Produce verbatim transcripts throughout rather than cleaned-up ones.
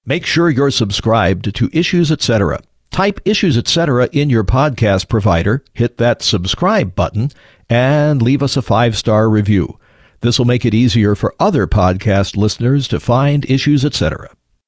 Make sure you're subscribed to Issues Etc. Type Issues Etc. in your podcast provider, hit that subscribe button, and leave us a five-star review. This will make it easier for other podcast listeners to find Issues Etc.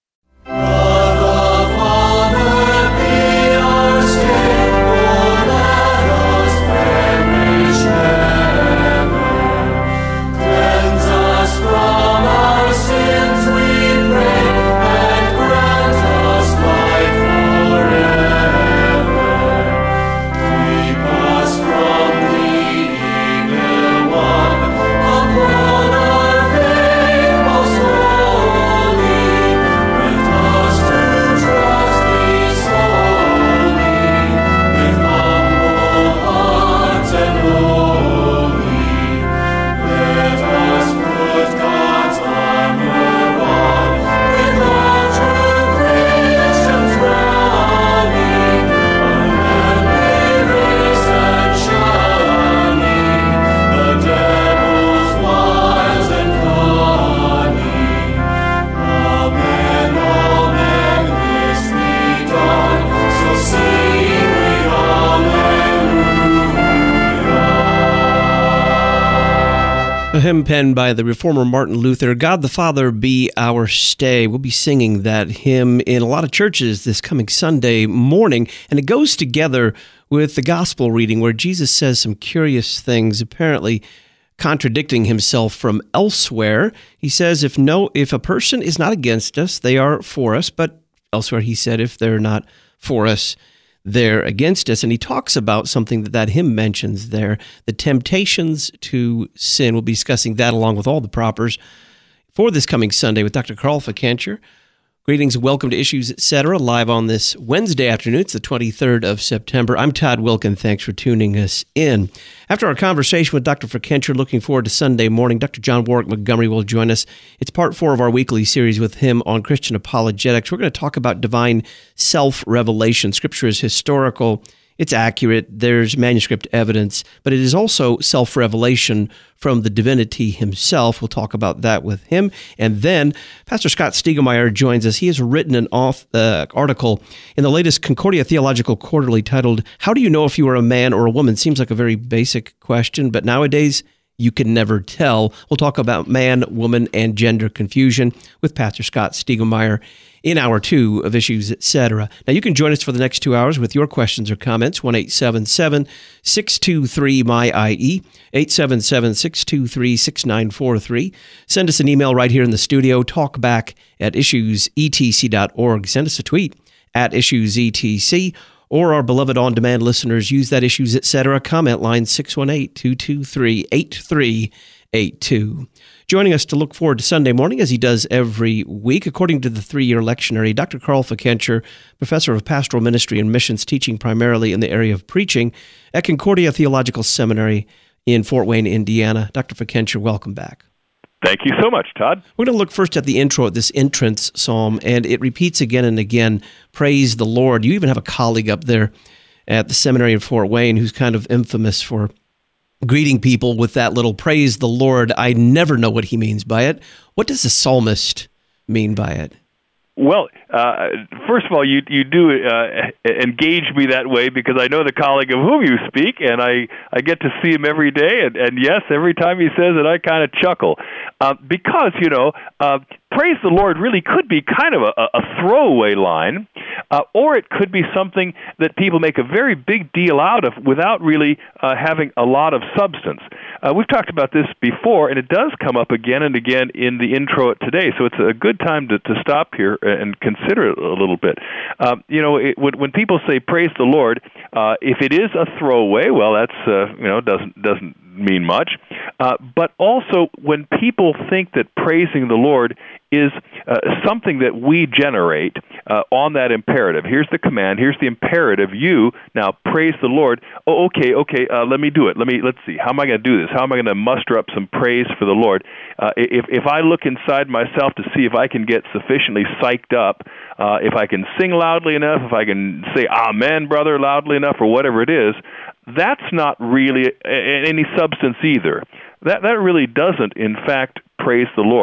A hymn penned by the reformer Martin Luther, God the Father Be Our Stay. We'll be singing that hymn in a lot of churches this coming Sunday morning, and it goes together with the gospel reading where Jesus says some curious things, apparently contradicting himself from elsewhere. He says, if no, if a person is not against us, they are for us, but elsewhere he said, if they're not for us, they're against us. And he talks about something that that hymn mentions there, the temptations to sin. We'll be discussing that along with all the propers for this coming Sunday with Doctor Carl Fickenscher. Greetings and welcome to Issues Etc. live on this Wednesday afternoon. It's the twenty-third of September. I'm Todd Wilkin. Thanks for tuning us in. After our conversation with Doctor Fickenscher, looking forward to Sunday morning, Doctor John Warwick Montgomery will join us. It's part four of our weekly series with him on Christian apologetics. We're going to talk about divine self-revelation. Scripture is historical. It's accurate. There's manuscript evidence, but it is also self-revelation from the divinity himself. We'll talk about that with him. And then Pastor Scott Stiegelmeier joins us. He has written an off, uh, article in the latest Concordia Theological Quarterly titled, How Do You Know If You Are a Man or a Woman? Seems like a very basic question, but nowadays you can never tell. We'll talk about man, woman, and gender confusion with Pastor Scott Stiegelmeier in hour two of Issues Etc. Now, you can join us for the next two hours with your questions or comments, one eight seven seven, six two three, M Y I E, eight seven seven, six two three, six nine four three. Send us an email right here in the studio, talkback at issues e t c dot org. Send us a tweet at issues e t c, or our beloved on-demand listeners, use that Issues Etc. comment line, six one eight, two two three, eight three eight two. Joining us to look forward to Sunday morning, as he does every week, according to the three-year lectionary, Doctor Carl Fickenscher, professor of pastoral ministry and missions, teaching primarily in the area of preaching at Concordia Theological Seminary in Fort Wayne, Indiana. Doctor Fickenscher, welcome back. Thank you so much, Todd. We're going to look first at the intro at this entrance psalm, and it repeats again and again, praise the Lord. You even have a colleague up there at the seminary in Fort Wayne who's kind of infamous for greeting people with that little praise the Lord. I never know what he means by it. What does the psalmist mean by it? Well, uh, first of all, you you do uh, engage me that way because I know the colleague of whom you speak, and I, I get to see him every day, and, and yes, every time he says it, I kind of chuckle. Uh, because, you know, uh, praise the Lord really could be kind of a, a throwaway line, uh, or it could be something that people make a very big deal out of without really uh, having a lot of substance. Uh, we've talked about this before, and it does come up again and again in the intro today, so it's a good time to, to stop here and consider it a little bit. Uh, you know, it, when people say praise the Lord, uh, if it is a throwaway, well, that's uh, you know doesn't doesn't mean much. Uh, but also, when people think that praising the Lord is uh, something that we generate uh, on that imperative. Here's the command. Here's the imperative. You now praise the Lord. Oh, okay, okay. Uh, let me do it. Let me. Let's see. How am I going to do this? How am I going to muster up some praise for the Lord? Uh, if if I look inside myself to see if I can get sufficiently psyched up, uh, if I can sing loudly enough, if I can say "Amen, brother" loudly enough, or whatever it is, that's not really any substance either. That that really doesn't, in fact, praise the Lord.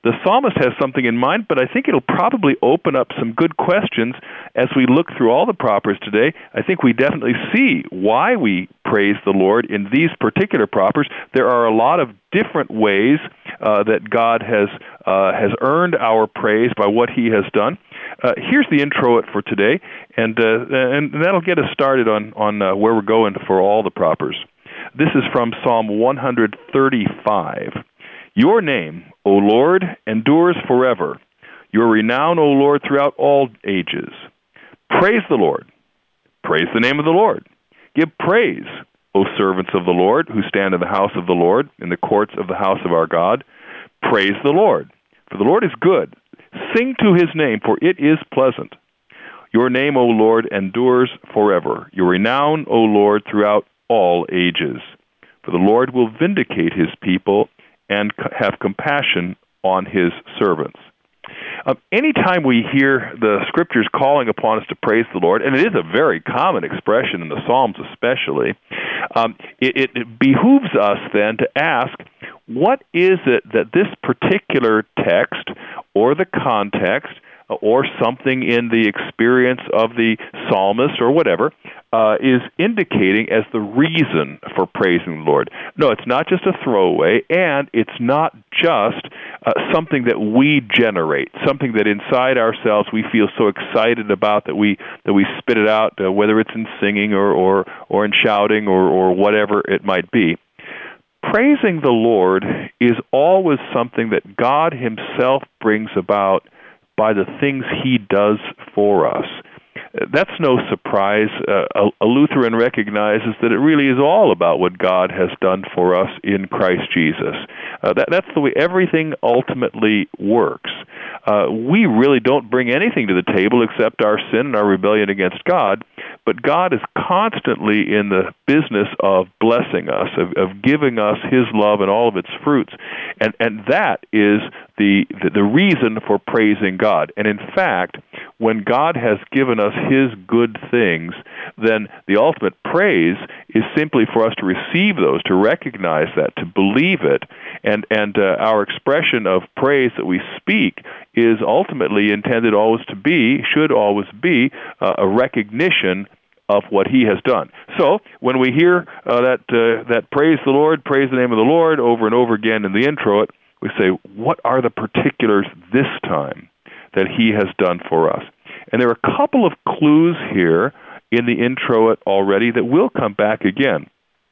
the psalmist has something in mind, but I think it'll probably open up some good questions as we look through all the propers today. I think we definitely see why we praise the Lord in these particular propers. There are a lot of different ways uh, that God has uh, has earned our praise by what He has done. Uh, here's the intro for today, and uh, and that'll get us started on on uh, where we're going for all the propers. This is from Psalm one thirty-five. Your name, O Lord, endures forever. Your renown, O Lord, throughout all ages. Praise the Lord. Praise the name of the Lord. Give praise, O servants of the Lord, who stand in the house of the Lord, in the courts of the house of our God. Praise the Lord, for the Lord is good. Sing to His name, for it is pleasant. Your name, O Lord, endures forever. Your renown, O Lord, throughout all ages. For the Lord will vindicate His people and have compassion on His servants. Um, anytime we hear the Scriptures calling upon us to praise the Lord, and it is a very common expression in the Psalms especially, um, it, it, it behooves us then to ask, what is it that this particular text or the context or something in the experience of the psalmist or whatever uh, is indicating as the reason for praising the Lord? No, it's not just a throwaway, and it's not just uh, something that we generate, something that inside ourselves we feel so excited about that we that we spit it out, uh, whether it's in singing or, or, or in shouting or, or whatever it might be. Praising the Lord is always something that God Himself brings about by the things He does for us. That's no surprise. Uh, a Lutheran recognizes that it really is all about what God has done for us in Christ Jesus. Uh, that, that's the way everything ultimately works. Uh, we really don't bring anything to the table except our sin and our rebellion against God, but God is constantly in the business of blessing us, of, of giving us His love and all of its fruits, and, and that is the, the, the reason for praising God. And in fact, when God has given us His good things, then the ultimate praise is simply for us to receive those, to recognize that, to believe it, and, and uh, our expression of praise that we speak is ultimately intended always to be, should always be, uh, a recognition of what He has done. So when we hear uh, that uh, that praise the Lord, praise the name of the Lord over and over again in the intro, we say, what are the particulars this time that He has done for us? And there are a couple of clues here in the introit already that will come back again.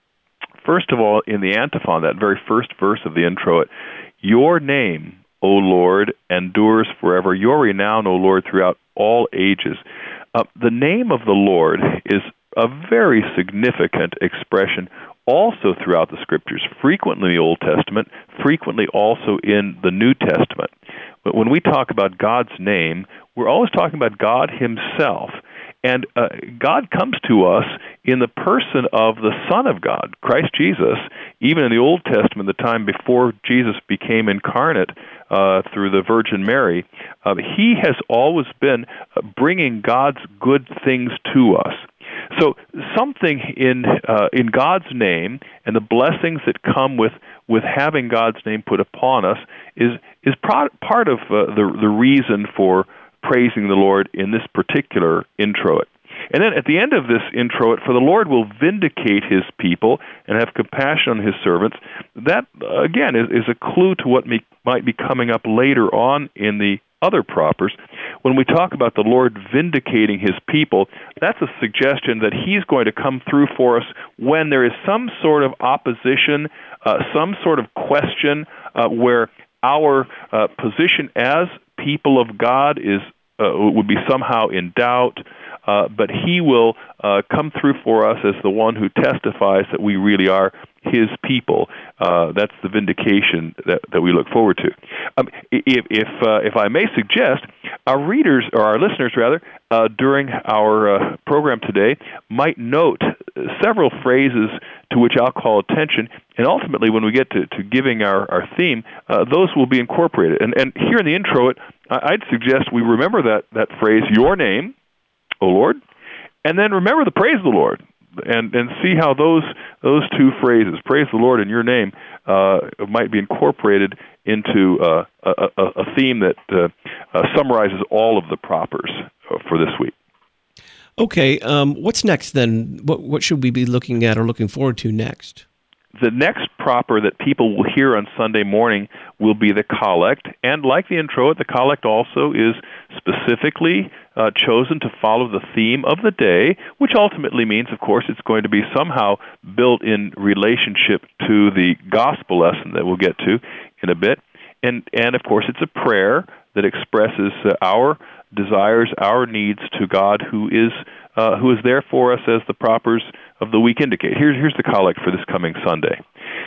First of all, in the antiphon, that very first verse of the introit, your name, O Lord, endures forever. Your renown, O Lord, throughout all ages. Uh, the name of the Lord is a very significant expression also throughout the Scriptures, frequently in the Old Testament, frequently also in the New Testament. But when we talk about God's name, we're always talking about God Himself. And uh, God comes to us in the person of the Son of God, Christ Jesus. Even in the Old Testament, the time before Jesus became incarnate uh, through the Virgin Mary, uh, He has always been uh, bringing God's good things to us. So something in uh, in God's name and the blessings that come with, with having God's name put upon us is is pro- part of uh, the the reason for praising the Lord in this particular introit. And then at the end of this introit, for the Lord will vindicate His people and have compassion on His servants. That, again, is, is a clue to what may, might be coming up later on in the other propers. When we talk about the Lord vindicating His people, that's a suggestion that He's going to come through for us when there is some sort of opposition, uh, some sort of question uh, where our uh, position as people of God is uh, would be somehow in doubt, uh, but He will uh, come through for us as the one who testifies that we really are His people. Uh, that's the vindication that, that we look forward to. Um, if if, uh, if I may suggest, our readers, or our listeners rather, uh, during our uh, program today might note several phrases to which I'll call attention, and ultimately when we get to, to giving our, our theme, uh, those will be incorporated. And, and here in the intro, I'd suggest we remember that, that phrase, your name, O Lord, and then remember the praise of the Lord. and and see how those those two phrases, praise the Lord in your name, uh, might be incorporated into uh, a, a, a theme that uh, uh, summarizes all of the propers for this week. Okay, um, what's next then? What what should we be looking at or looking forward to next? The next proper that people will hear on Sunday morning will be the collect, and like the introit, the collect also is specifically uh, chosen to follow the theme of the day, which ultimately means, of course, it's going to be somehow built in relationship to the gospel lesson that we'll get to in a bit. And, and of course, it's a prayer that expresses uh, our desires, our needs to God, who is uh, who is there for us as the propers of the week indicate. Here's, here's the collect for this coming Sunday.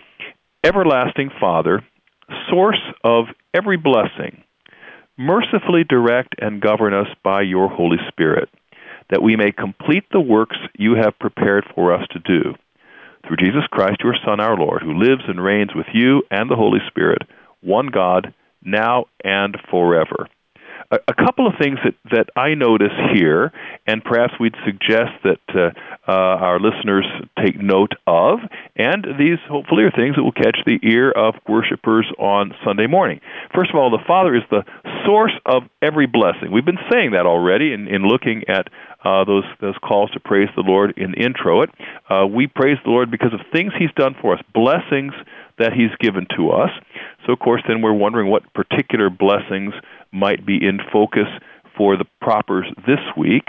Everlasting Father, source of every blessing, mercifully direct and govern us by your Holy Spirit, that we may complete the works you have prepared for us to do. Through Jesus Christ, your Son, our Lord, who lives and reigns with you and the Holy Spirit, one God, now and forever. A, a couple of things that, that I notice here, and perhaps we'd suggest that uh, uh, our listeners take note of, and these hopefully are things that will catch the ear of worshipers on Sunday morning. First of all, the Father is the source of every blessing. We've been saying that already in, in looking at uh, those those calls to praise the Lord in the introit. Uh, we praise the Lord because of things He's done for us, blessings that He's given to us. So, of course, then we're wondering what particular blessings might be in focus for the propers this week.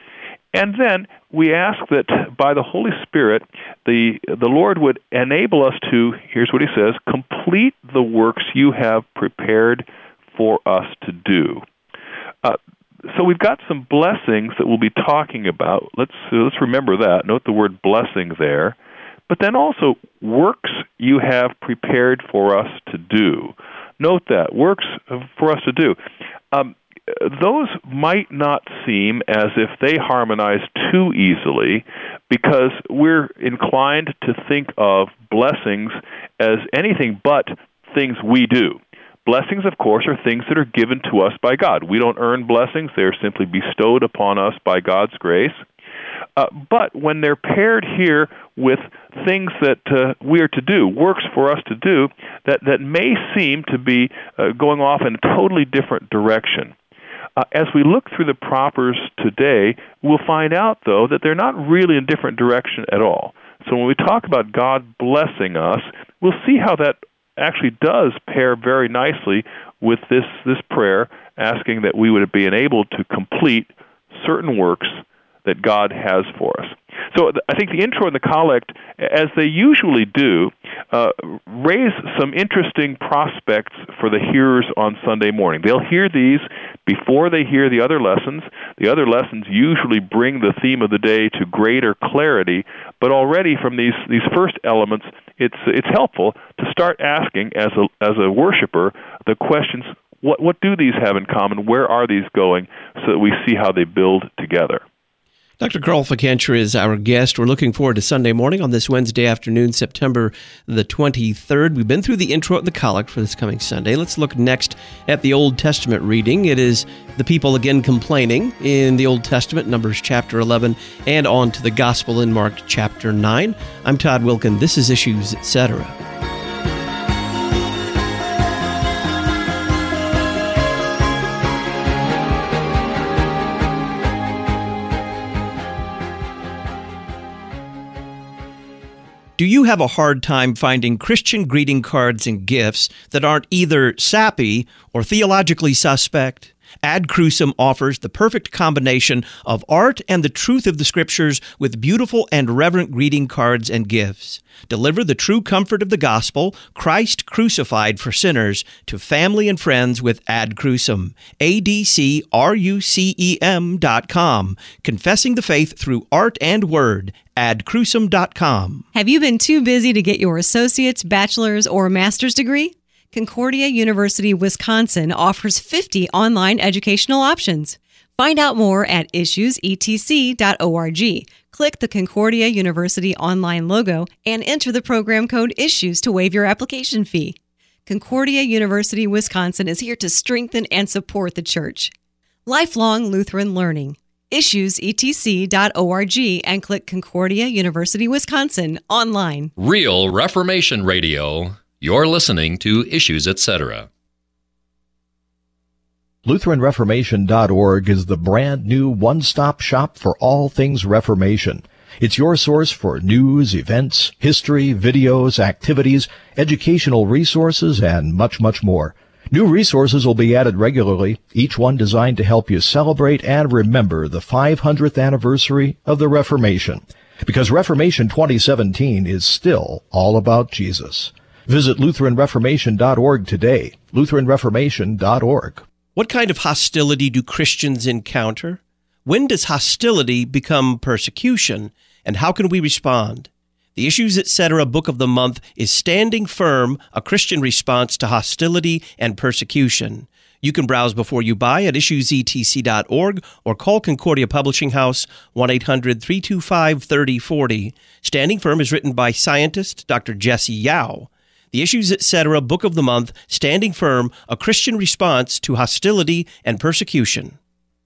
And then we ask that by the Holy Spirit, the the Lord would enable us to, here's what He says, complete the works you have prepared for us to do. Uh, so we've got some blessings that we'll be talking about. Let's uh, let's remember that. Note the word blessing there. But then also works you have prepared for us to do. Note that, works for us to do. Um, those might not seem as if they harmonize too easily, because we're inclined to think of blessings as anything but things we do. Blessings, of course, are things that are given to us by God. We don't earn blessings. They're simply bestowed upon us by God's grace. Uh, but when they're paired here with things that uh, we are to do, works for us to do, that, that may seem to be uh, going off in a totally different direction. Uh, as we look through the propers today, we'll find out, though, that they're not really in a different direction at all. So when we talk about God blessing us, we'll see how that actually does pair very nicely with this, this prayer, asking that we would be enabled to complete certain works that God has for us. So I think the intro and the collect, as they usually do, uh, raise some interesting prospects for the hearers on Sunday morning. They'll hear these before they hear the other lessons. The other lessons usually bring the theme of the day to greater clarity, but already from these, these first elements, it's it's helpful to start asking, as a as a worshiper, the questions, what what do these have in common? Where are these going? So that we see how they build together. Doctor Carl Fickenscher is our guest. We're looking forward to Sunday morning on this Wednesday afternoon, September the twenty-third. We've been through the intro and the collect for this coming Sunday. Let's look next at the Old Testament reading. It is the people again complaining in the Old Testament, Numbers chapter eleven, and on to the Gospel in Mark chapter nine. I'm Todd Wilkin. This is Issues, et cetera. Do you have a hard time finding Christian greeting cards and gifts that aren't either sappy or theologically suspect? Ad Crucem offers the perfect combination of art and the truth of the Scriptures with beautiful and reverent greeting cards and gifts. Deliver the true comfort of the gospel, Christ crucified for sinners, to family and friends with Ad Crucem. A D C R U C E M dot com. Confessing the faith through art and word. ad crucem dot com. Have you been too busy to get your associate's, bachelor's, or master's degree? Concordia University Wisconsin offers fifty online educational options. Find out more at issues e t c dot org. Click the Concordia University online logo and enter the program code ISSUES to waive your application fee. Concordia University Wisconsin is here to strengthen and support the church. Lifelong Lutheran learning. issues e t c dot org and click Concordia University, Wisconsin online. Real Reformation Radio. You're listening to Issues, et cetera. Lutheran Reformation dot org is the brand new one-stop shop for all things Reformation. It's your source for news, events, history, videos, activities, educational resources, and much, much more. New resources will be added regularly, each one designed to help you celebrate and remember the five hundredth anniversary of the Reformation. Because Reformation twenty seventeen is still all about Jesus. Visit Lutheran Reformation dot org today. Lutheran Reformation dot org. What kind of hostility do Christians encounter? When does hostility become persecution? And how can we respond? The Issues, et cetera. Book of the Month is Standing Firm, a Christian Response to Hostility and Persecution. You can browse before you buy at issues e t c dot org or call Concordia Publishing House one eight hundred three two five three zero four zero. Standing Firm is written by scientist Doctor Jesse Yao. The Issues, et cetera. Book of the Month, Standing Firm, a Christian Response to Hostility and Persecution.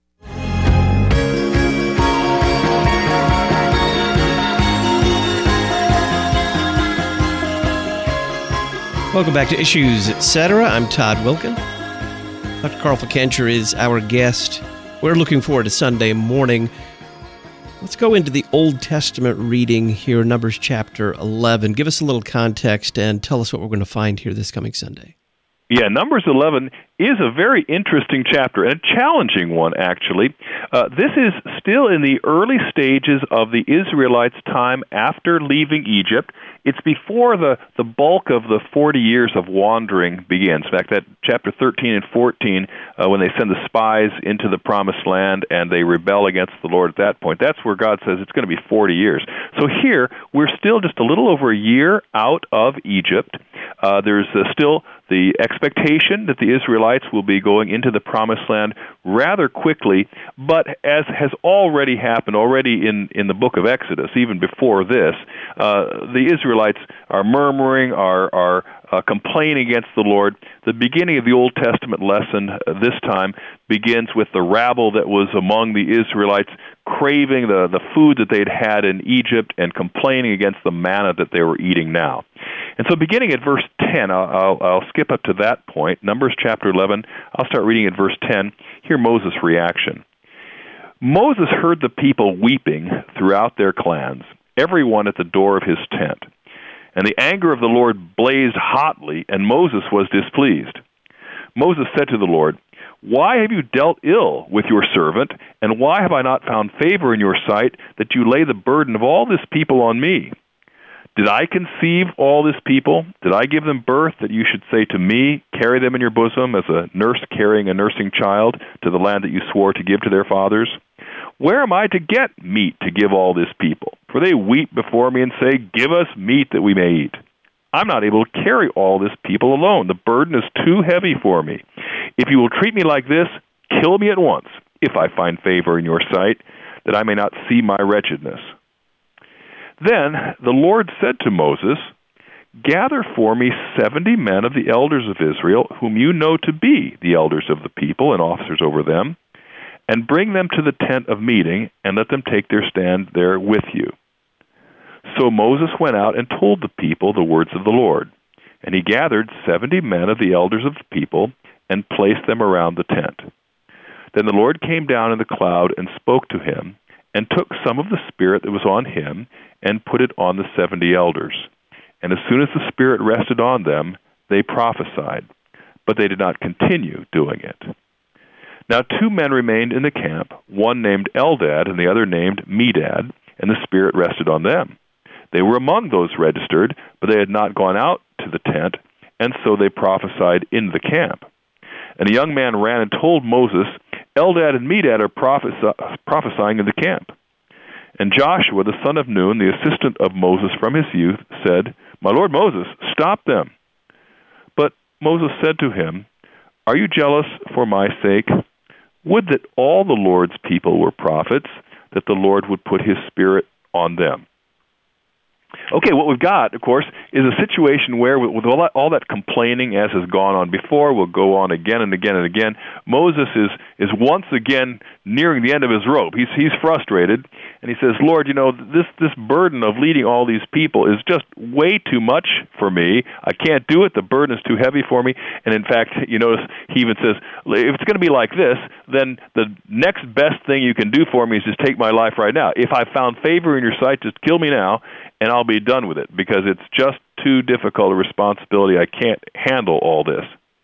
Welcome back to Issues, et cetera. I'm Todd Wilken. Doctor Carl Fickenscher is our guest. We're looking forward to Sunday morning. Let's go into the Old Testament reading here, Numbers chapter eleven. Give us a little context and tell us what we're going to find here this coming Sunday. Yeah, Numbers eleven is a very interesting chapter, and a challenging one, actually. Uh, this is still in the early stages of the Israelites' time after leaving Egypt. It's before the, the bulk of the forty years of wandering begins. In fact, that chapter thirteen and fourteen, uh, when they send the spies into the Promised Land and they rebel against the Lord at that point, that's where God says it's going to be forty years. So here, we're still just a little over a year out of Egypt. Uh, there's uh, still the expectation that the Israelites will be going into the Promised Land rather quickly, but as has already happened already in, in the book of Exodus, even before this, uh, the Israelites are murmuring, are, are uh, complaining against the Lord. The beginning of the Old Testament lesson uh, this time begins with the rabble that was among the Israelites craving the, the food that they'd had in Egypt and complaining against the manna that they were eating now. And so beginning at verse ten, I'll, I'll, I'll skip up to that point, Numbers chapter eleven, I'll start reading at verse ten. Hear Moses' reaction. Moses heard the people weeping throughout their clans, everyone at the door of his tent. And the anger of the Lord blazed hotly, and Moses was displeased. Moses said to the Lord, "Why have you dealt ill with your servant, and why have I not found favor in your sight that you lay the burden of all this people on me? Did I conceive all this people? Did I give them birth that you should say to me, carry them in your bosom as a nurse carrying a nursing child to the land that you swore to give to their fathers? Where am I to get meat to give all this people? For they weep before me and say, 'Give us meat that we may eat.' I'm not able to carry all this people alone. The burden is too heavy for me. If you will treat me like this, kill me at once, if I find favor in your sight, that I may not see my wretchedness." Then the Lord said to Moses, "Gather for me seventy men of the elders of Israel, whom you know to be the elders of the people and officers over them, and bring them to the tent of meeting, and let them take their stand there with you." So Moses went out and told the people the words of the Lord. And he gathered seventy men of the elders of the people and placed them around the tent. Then the Lord came down in the cloud and spoke to him, and took some of the Spirit that was on him and put it on the seventy elders. And as soon as the Spirit rested on them, they prophesied, but they did not continue doing it. Now two men remained in the camp, one named Eldad and the other named Medad, and the Spirit rested on them. They were among those registered, but they had not gone out to the tent, and so they prophesied in the camp. And a young man ran and told Moses, "Eldad and Medad are prophes- prophesying in the camp." And Joshua, the son of Nun, the assistant of Moses from his youth, said, "My lord Moses, stop them." But Moses said to him, "Are you jealous for my sake? Would that all the Lord's people were prophets, that the Lord would put his Spirit on them." Okay, what we've got, of course, is a situation where, with all that, all that complaining, as has gone on before, will go on again and again and again. Moses is is once again nearing the end of his rope. He's he's frustrated, and he says, "Lord, you know, this this burden of leading all these people is just way too much for me. I can't do it. The burden is too heavy for me." And in fact, you notice he even says, "If it's going to be like this, then the next best thing you can do for me is just take my life right now. If I found favor in your sight, just kill me now, and I'll be done with it, because it's just too difficult a responsibility. I can't handle all this."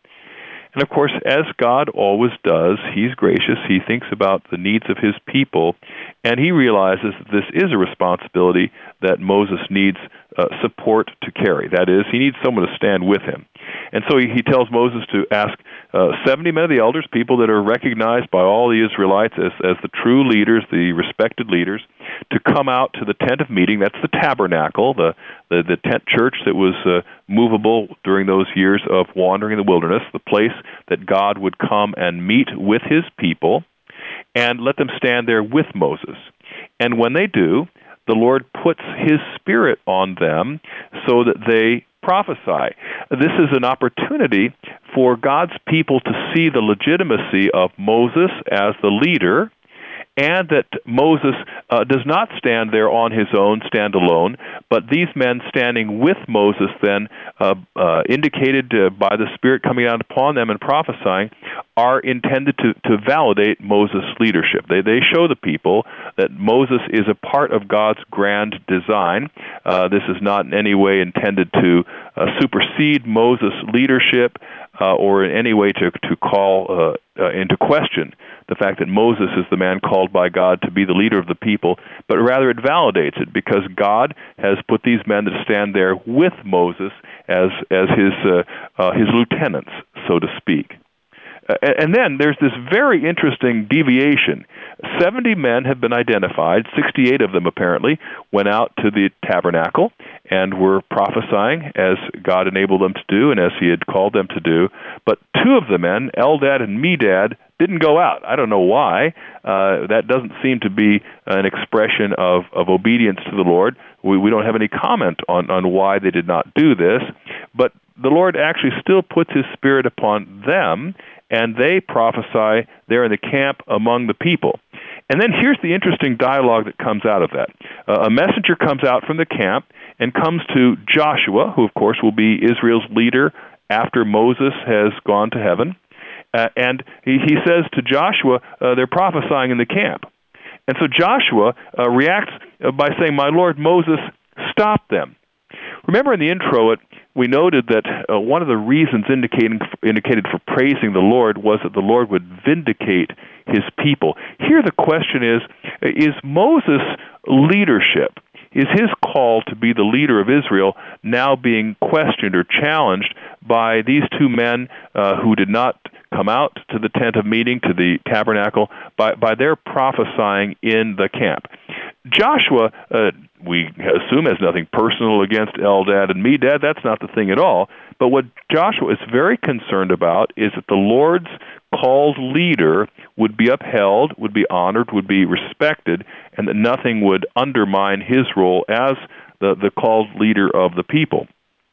And of course, as God always does, he's gracious. He thinks about the needs of his people, and he realizes that this is a responsibility that Moses needs uh, support to carry. That is, he needs someone to stand with him. And so he, he tells Moses to ask uh, seventy men of the elders, people that are recognized by all the Israelites as, as the true leaders, the respected leaders, to come out to the tent of meeting. That's the tabernacle, the, the, the tent church that was uh, movable during those years of wandering in the wilderness, the place that God would come and meet with his people, and let them stand there with Moses. And when they do, the Lord puts his Spirit on them so that they prophesy. This is an opportunity for God's people to see the legitimacy of Moses as the leader, and that Moses uh, does not stand there on his own, stand alone, but these men standing with Moses then, uh, uh, indicated uh, by the Spirit coming out upon them and prophesying, are intended to, to validate Moses' leadership. They, they show the people that Moses is a part of God's grand design. Uh, this is not in any way intended to uh, supersede Moses' leadership uh, or in any way to, to call uh, uh, into question the fact that Moses is the man called by God to be the leader of the people, but rather it validates it, because God has put these men to stand there with Moses as as his uh, uh, his lieutenants, so to speak. Uh, and then there's this very interesting deviation. seventy men have been identified. sixty-eight of them apparently went out to the tabernacle and were prophesying as God enabled them to do and as he had called them to do. But two of the men, Eldad and Medad, didn't go out. I don't know why. Uh, that doesn't seem to be an expression of, of obedience to the Lord. We, we don't have any comment on, on why they did not do this. But the Lord actually still puts his Spirit upon them, and they prophesy there in the camp among the people. And then here's the interesting dialogue that comes out of that. Uh, a messenger comes out from the camp and comes to Joshua, who of course will be Israel's leader after Moses has gone to heaven. Uh, and he, he says to Joshua, uh, they're prophesying in the camp. And so Joshua uh, reacts by saying, "My Lord Moses, stop them." Remember in the intro, it, we noted that uh, one of the reasons indicating, indicated for praising the Lord was that the Lord would vindicate his people. Here the question is, is Moses' leadership, is his call to be the leader of Israel now being questioned or challenged by these two men uh, who did not come out to the tent of meeting, to the tabernacle, by, by their prophesying in the camp? Joshua, uh, we assume, has nothing personal against Eldad and Medad. That's not the thing at all. But what Joshua is very concerned about is that the Lord's called leader would be upheld, would be honored, would be respected, and that nothing would undermine his role as the, the called leader of the people.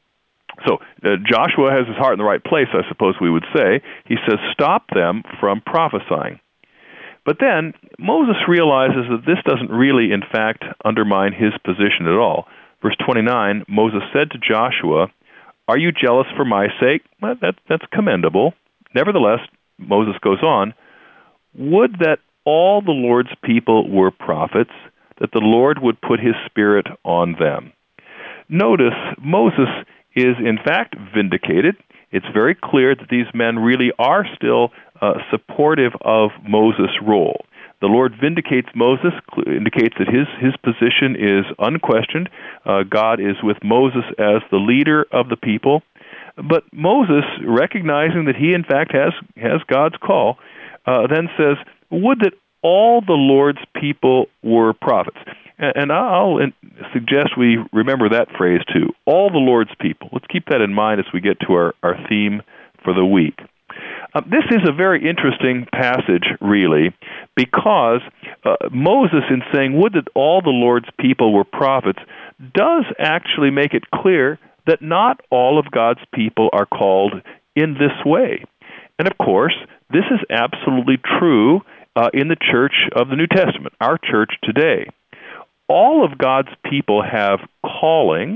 So uh, Joshua has his heart in the right place, I suppose we would say. He says, stop them from prophesying. But then Moses realizes that this doesn't really, in fact, undermine his position at all. Verse twenty-nine, Moses said to Joshua, "Are you jealous for my sake?" Well, that, that's commendable. Nevertheless, Moses goes on, "Would that all the Lord's people were prophets, that the Lord would put his Spirit on them." Notice, Moses is in fact vindicated. It's very clear that these men really are still uh, supportive of Moses' role. The Lord vindicates Moses, indicates that his, his position is unquestioned. Uh, God is with Moses as the leader of the people. But Moses, recognizing that he in fact has, has God's call, uh, then says, "Would that all the Lord's people were prophets." And I'll suggest we remember that phrase too, all the Lord's people. Let's keep that in mind as we get to our, our theme for the week. Uh, this is a very interesting passage, really, because uh, Moses, in saying, "Would that all the Lord's people were prophets," does actually make it clear that not all of God's people are called in this way. And of course, this is absolutely true uh, in the church of the New Testament, our church today. All of God's people have callings,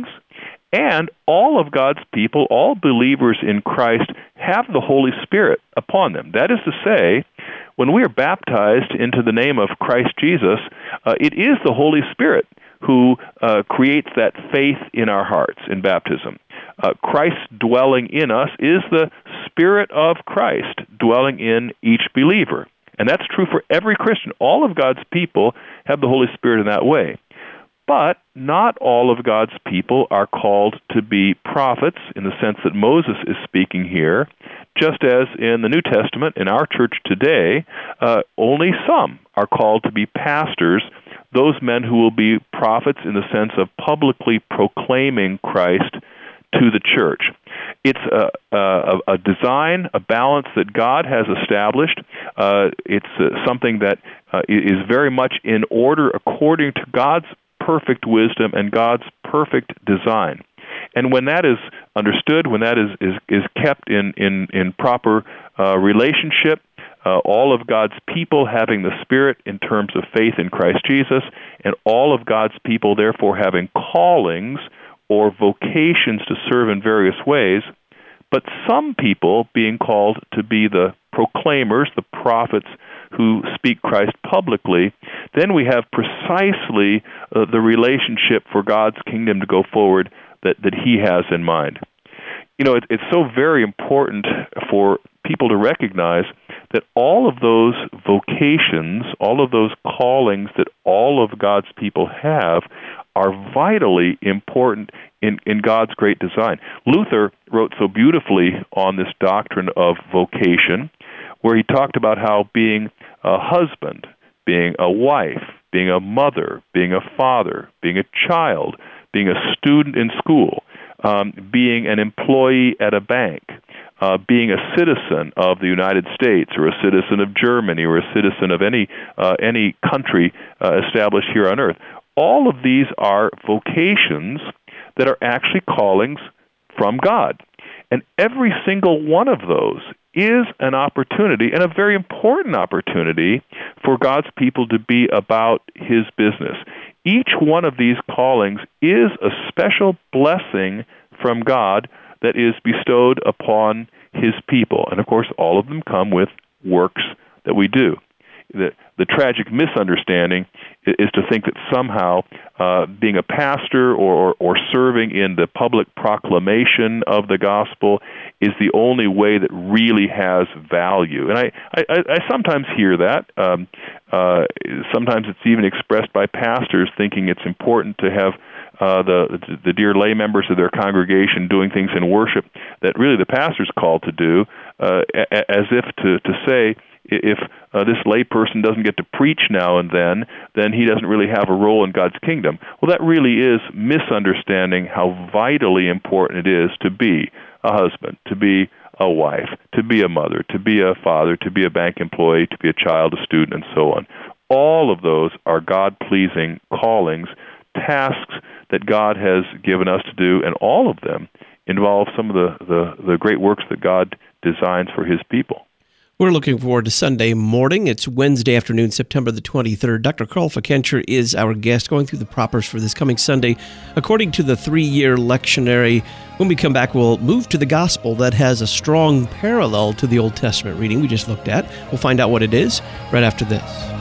and all of God's people, all believers in Christ, have the Holy Spirit upon them. That is to say, when we are baptized into the name of Christ Jesus, uh, it is the Holy Spirit who uh, creates that faith in our hearts in baptism. Uh, Christ dwelling in us is the Spirit of Christ dwelling in each believer. And that's true for every Christian. All of God's people have the Holy Spirit in that way. But not all of God's people are called to be prophets in the sense that Moses is speaking here, just as in the New Testament, in our church today, uh, only some are called to be pastors, those men who will be prophets in the sense of publicly proclaiming Christ to the church. It's a, a, a design, a balance that God has established. Uh, it's uh, something that uh, is very much in order according to God's perfect wisdom and God's perfect design. And when that is understood, when that is, is, is kept in, in, in proper uh, relationship, uh, all of God's people having the Spirit in terms of faith in Christ Jesus, and all of God's people therefore having callings or vocations to serve in various ways, but some people being called to be the proclaimers, the prophets who speak Christ publicly, then we have precisely uh, the relationship for God's kingdom to go forward that, that He has in mind. You know, it, it's so very important for people to recognize that all of those vocations, all of those callings that all of God's people have are vitally important in, in God's great design. Luther wrote so beautifully on this doctrine of vocation, where he talked about how being a husband, being a wife, being a mother, being a father, being a child, being a student in school, um, being an employee at a bank, uh, being a citizen of the United States or a citizen of Germany or a citizen of any uh, any country uh, established here on earth. All of these are vocations that are actually callings from God. And every single one of those is an opportunity, and a very important opportunity, for God's people to be about His business. Each one of these callings is a special blessing from God that is bestowed upon His people. And of course, all of them come with works that we do. The, the tragic misunderstanding is to think that somehow uh, being a pastor or, or, or serving in the public proclamation of the gospel is the only way that really has value. And I, I, I sometimes hear that. Um, uh, sometimes it's even expressed by pastors thinking it's important to have Uh, the the dear lay members of their congregation doing things in worship that really the pastor's called to do, uh, a- as if to, to say, if uh, this lay person doesn't get to preach now and then, then he doesn't really have a role in God's kingdom. Well, that really is misunderstanding how vitally important it is to be a husband, to be a wife, to be a mother, to be a father, to be a bank employee, to be a child, a student, and so on. All of those are God-pleasing callings, tasks that God has given us to do, and all of them involve some of the, the, the great works that God designs for His people. We're looking forward to Sunday morning. It's Wednesday afternoon, September the twenty-third. Doctor Carl Fickenscher is our guest, going through the propers for this coming Sunday according to the three-year lectionary. When we come back, we'll move to the gospel that has a strong parallel to the Old Testament reading we just looked at. We'll find out what it is right after this.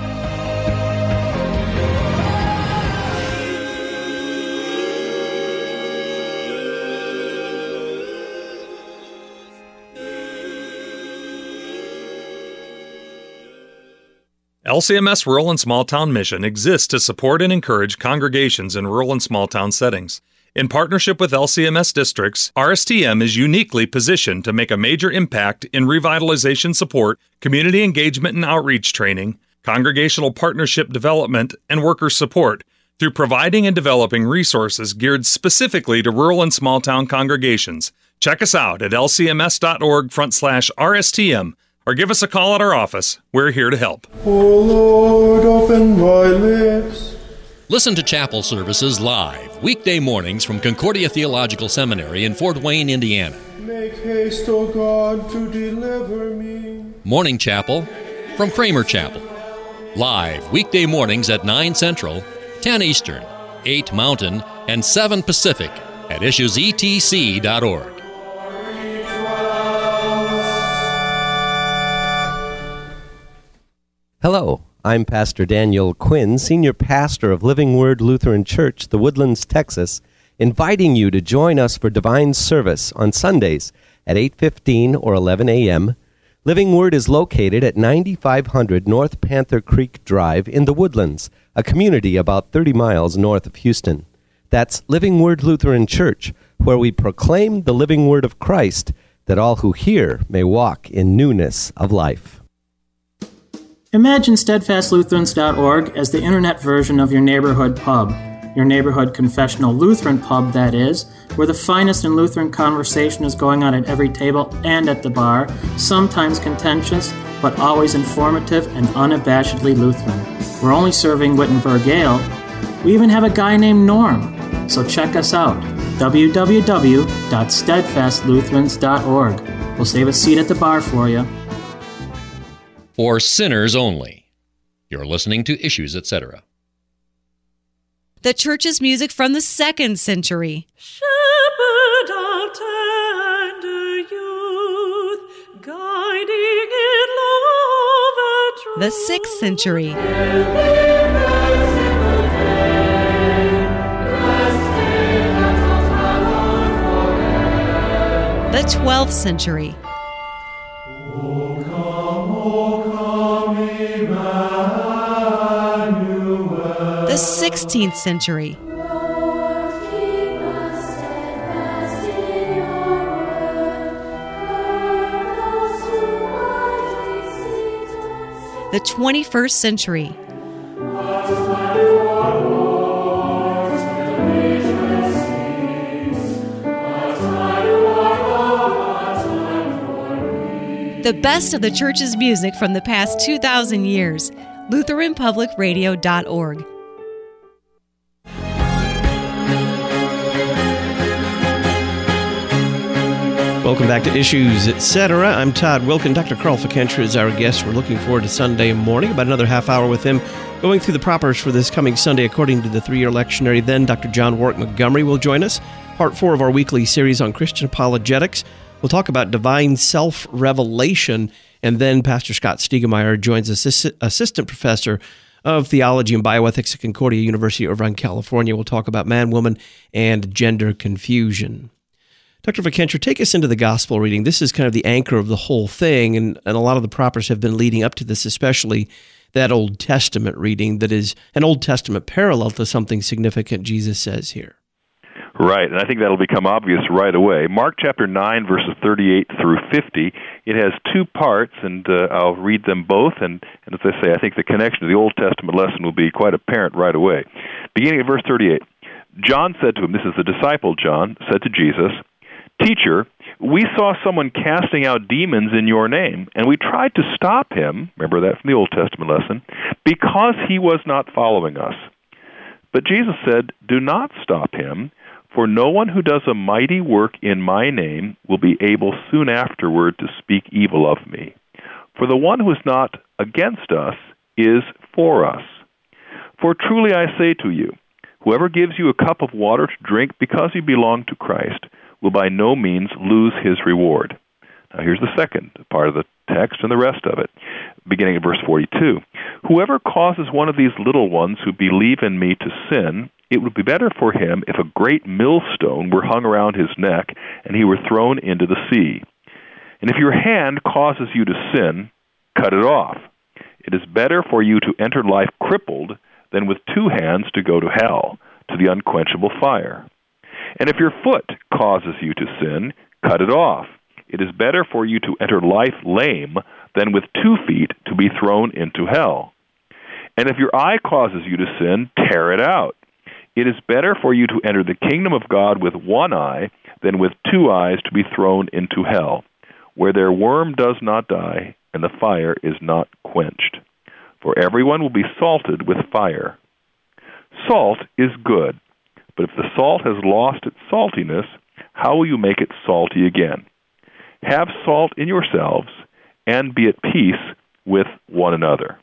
L C M S Rural and Small Town Mission exists to support and encourage congregations in rural and small town settings. In partnership with L C M S districts, R S T M is uniquely positioned to make a major impact in revitalization support, community engagement and outreach training, congregational partnership development, and worker support through providing and developing resources geared specifically to rural and small town congregations. Check us out at lcms.org front slash RSTM. Or give us a call at our office. We're here to help. Oh Lord, open my lips. Listen to chapel services live, weekday mornings from Concordia Theological Seminary in Fort Wayne, Indiana. Make haste, O God, to deliver me. Morning Chapel from Kramer Chapel. Live, weekday mornings at nine Central, ten Eastern, eight Mountain, and seven Pacific at issues e t c dot org. Hello, I'm Pastor Daniel Quinn, Senior Pastor of Living Word Lutheran Church, The Woodlands, Texas, inviting you to join us for divine service on Sundays at eight fifteen or eleven a.m. Living Word is located at ninety-five hundred North Panther Creek Drive in The Woodlands, a community about thirty miles north of Houston. That's Living Word Lutheran Church, where we proclaim the living word of Christ, that all who hear may walk in newness of life. Imagine steadfast lutherans dot org as the internet version of your neighborhood pub. Your neighborhood confessional Lutheran pub, that is, where the finest in Lutheran conversation is going on at every table and at the bar, sometimes contentious, but always informative and unabashedly Lutheran. We're only serving Wittenberg Ale. We even have a guy named Norm. So check us out, w w w dot steadfast lutherans dot org. We'll save a seat at the bar for you. For sinners only. You're listening to Issues, et cetera. The church's music from the second century. Shepherd of tender youth, guiding in love and truth. The sixth century. The twelfth century. The sixteenth century. The twenty-first century. The best of the church's music from the past two thousand years. Lutheran Public Radio dot org. Welcome back to Issues, et cetera. I'm Todd Wilkin. Doctor Carl Fikentra is our guest. We're looking forward to Sunday morning, about another half hour with him, going through the propers for this coming Sunday according to the three-year lectionary. Then Doctor John Warwick Montgomery will join us. Part four of our weekly series on Christian apologetics. We'll talk about divine self-revelation. And then Pastor Scott Stiegemeyer joins us, assist- assistant professor of theology and bioethics at Concordia University over in California. We'll talk about man, woman, and gender confusion. Doctor Fikentra, take us into the gospel reading. This is kind of the anchor of the whole thing, and, and a lot of the propers have been leading up to this, especially that Old Testament reading that is an Old Testament parallel to something significant Jesus says here. Right, and I think that'll become obvious right away. Mark chapter nine, verses thirty-eight through fifty, it has two parts, and uh, I'll read them both, and, and as I say, I think the connection to the Old Testament lesson will be quite apparent right away. Beginning at verse thirty-eight, John said to him, this is the disciple John, said to Jesus, "Teacher, we saw someone casting out demons in your name, and we tried to stop him," remember that from the Old Testament lesson, "because he was not following us." But Jesus said, "Do not stop him, for no one who does a mighty work in my name will be able soon afterward to speak evil of me. For the one who is not against us is for us. For truly I say to you, whoever gives you a cup of water to drink because you belong to Christ will by no means lose his reward." Now here's the second part of the text and the rest of it, beginning at verse forty-two. "Whoever causes one of these little ones who believe in me to sin, it would be better for him if a great millstone were hung around his neck and he were thrown into the sea. And if your hand causes you to sin, cut it off. It is better for you to enter life crippled than with two hands to go to hell, to the unquenchable fire. And if your foot causes you to sin, cut it off. It is better for you to enter life lame than with two feet to be thrown into hell. And if your eye causes you to sin, tear it out. It is better for you to enter the kingdom of God with one eye than with two eyes to be thrown into hell, where their worm does not die and the fire is not quenched. For everyone will be salted with fire. Salt is good, but if the salt has lost its saltiness, how will you make it salty again? Have salt in yourselves, and be at peace with one another.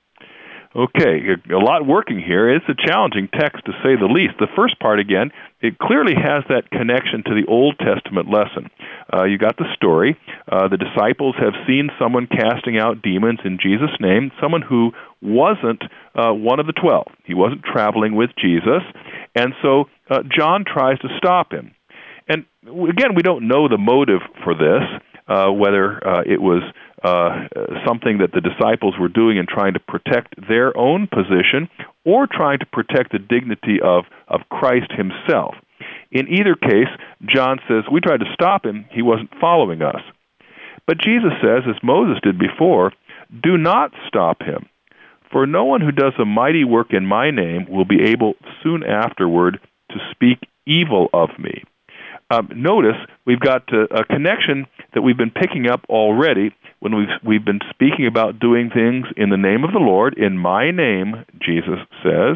Okay, a lot working here. It's a challenging text, to say the least. The first part, again, it clearly has that connection to the Old Testament lesson. Uh, you got the story. Uh, the disciples have seen someone casting out demons in Jesus' name, someone who wasn't uh, one of the twelve. He wasn't traveling with Jesus, and so uh, John tries to stop him. And again, we don't know the motive for this, uh, whether uh, it was uh, something that the disciples were doing in trying to protect their own position or trying to protect the dignity of, of Christ himself. In either case, John says, we tried to stop him, he wasn't following us. But Jesus says, as Moses did before, do not stop him, for no one who does a mighty work in my name will be able soon afterward to speak evil of me. Um, notice we've got uh, a connection that we've been picking up already when we've we've been speaking about doing things in the name of the Lord, in my name, Jesus says,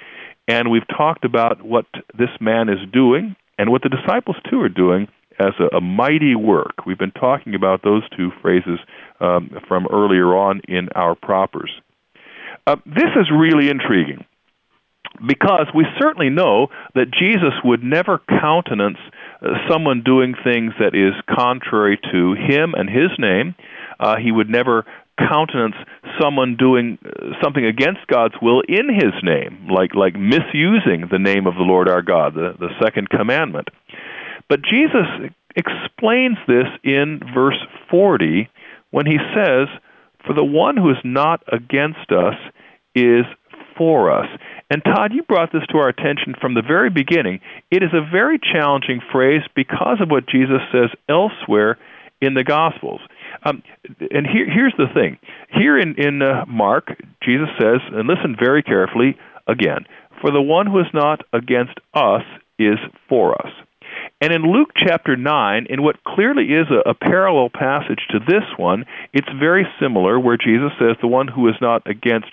and we've talked about what this man is doing and what the disciples too are doing as a, a mighty work. We've been talking about those two phrases um, from earlier on in our propers. Uh, this is really intriguing, because we certainly know that Jesus would never countenance uh, someone doing things that is contrary to him and his name. Uh, he would never countenance someone doing uh, something against God's will in his name, like like misusing the name of the Lord our God, the, the second commandment. But Jesus explains this in verse forty when he says, for the one who is not against us is for us. And Todd, you brought this to our attention from the very beginning. It is a very challenging phrase because of what Jesus says elsewhere in the Gospels. Um, and here, here's the thing. Here in, in uh, Mark, Jesus says, and listen very carefully again, for the one who is not against us is for us. And in Luke chapter nine, in what clearly is a, a parallel passage to this one, it's very similar, where Jesus says, the one who is not against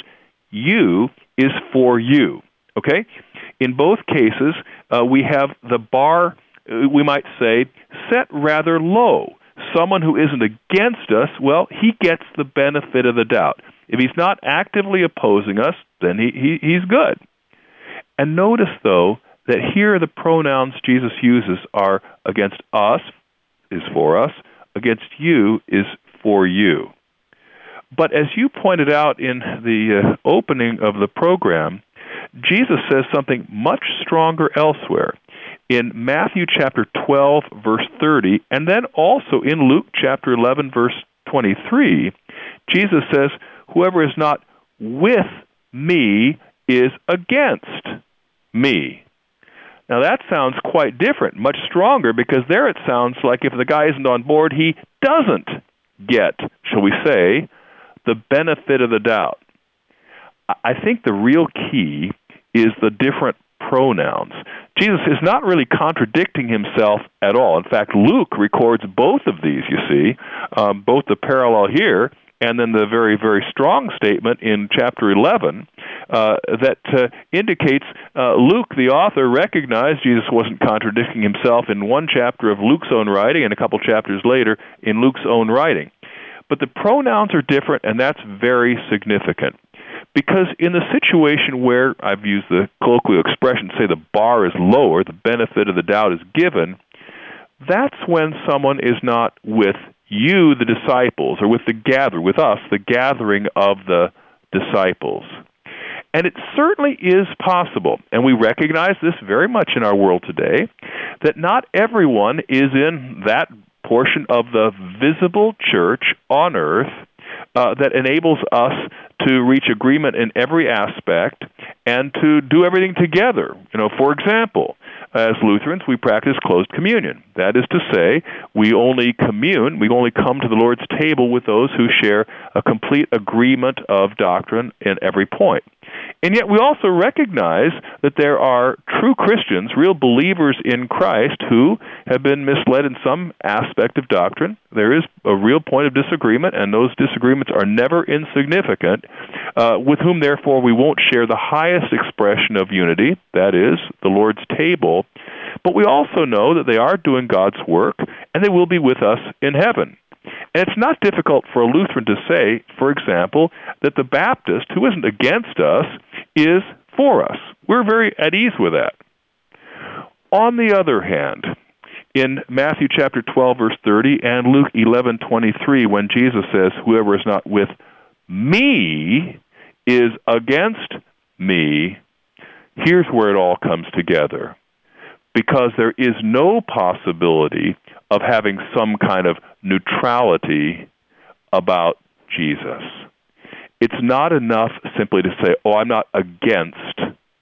you is for you. Okay? In both cases, uh, we have the bar, uh, we might say, set rather low. Someone who isn't against us, well, he gets the benefit of the doubt. If he's not actively opposing us, then he, he he's good. And notice, though, that here the pronouns Jesus uses are against us is for us, against you is for you. But as you pointed out in the uh, opening of the program, Jesus says something much stronger elsewhere. In Matthew chapter twelve, verse thirty, and then also in Luke chapter eleven, verse twenty-three, Jesus says, whoever is not with me is against me. Now that sounds quite different, much stronger, because there it sounds like if the guy isn't on board, he doesn't get, shall we say, the benefit of the doubt. I think the real key is the different pronouns. Jesus is not really contradicting himself at all. In fact, Luke records both of these, you see, um, both the parallel here and then the very, very strong statement in chapter eleven uh, that uh, indicates uh, Luke, the author, recognized Jesus wasn't contradicting himself in one chapter of Luke's own writing and a couple chapters later in Luke's own writing. But the pronouns are different, and that's very significant. Because in the situation where, I've used the colloquial expression, say the bar is lower, the benefit of the doubt is given, that's when someone is not with you, the disciples, or with the gather, with us, the gathering of the disciples. And it certainly is possible, and we recognize this very much in our world today, that not everyone is in that portion of the visible church on earth uh, that enables us to reach agreement in every aspect and to do everything together. You know, for example, as Lutherans, we practice closed communion. That is to say, we only commune, we only come to the Lord's table with those who share a complete agreement of doctrine in every point. And yet we also recognize that there are true Christians, real believers in Christ, who have been misled in some aspect of doctrine. There is a real point of disagreement, and those disagreements are never insignificant, uh, with whom, therefore, we won't share the highest expression of unity, that is, the Lord's table. But we also know that they are doing God's work, and they will be with us in heaven. And it's not difficult for a Lutheran to say, for example, that the Baptist, who isn't against us, is for us. We're very at ease with that. On the other hand, in Matthew chapter twelve, verse thirty, and Luke eleven twenty-three, when Jesus says, "Whoever is not with me is against me," here's where it all comes together. Because there is no possibility of having some kind of neutrality about Jesus. It's not enough simply to say, oh, I'm not against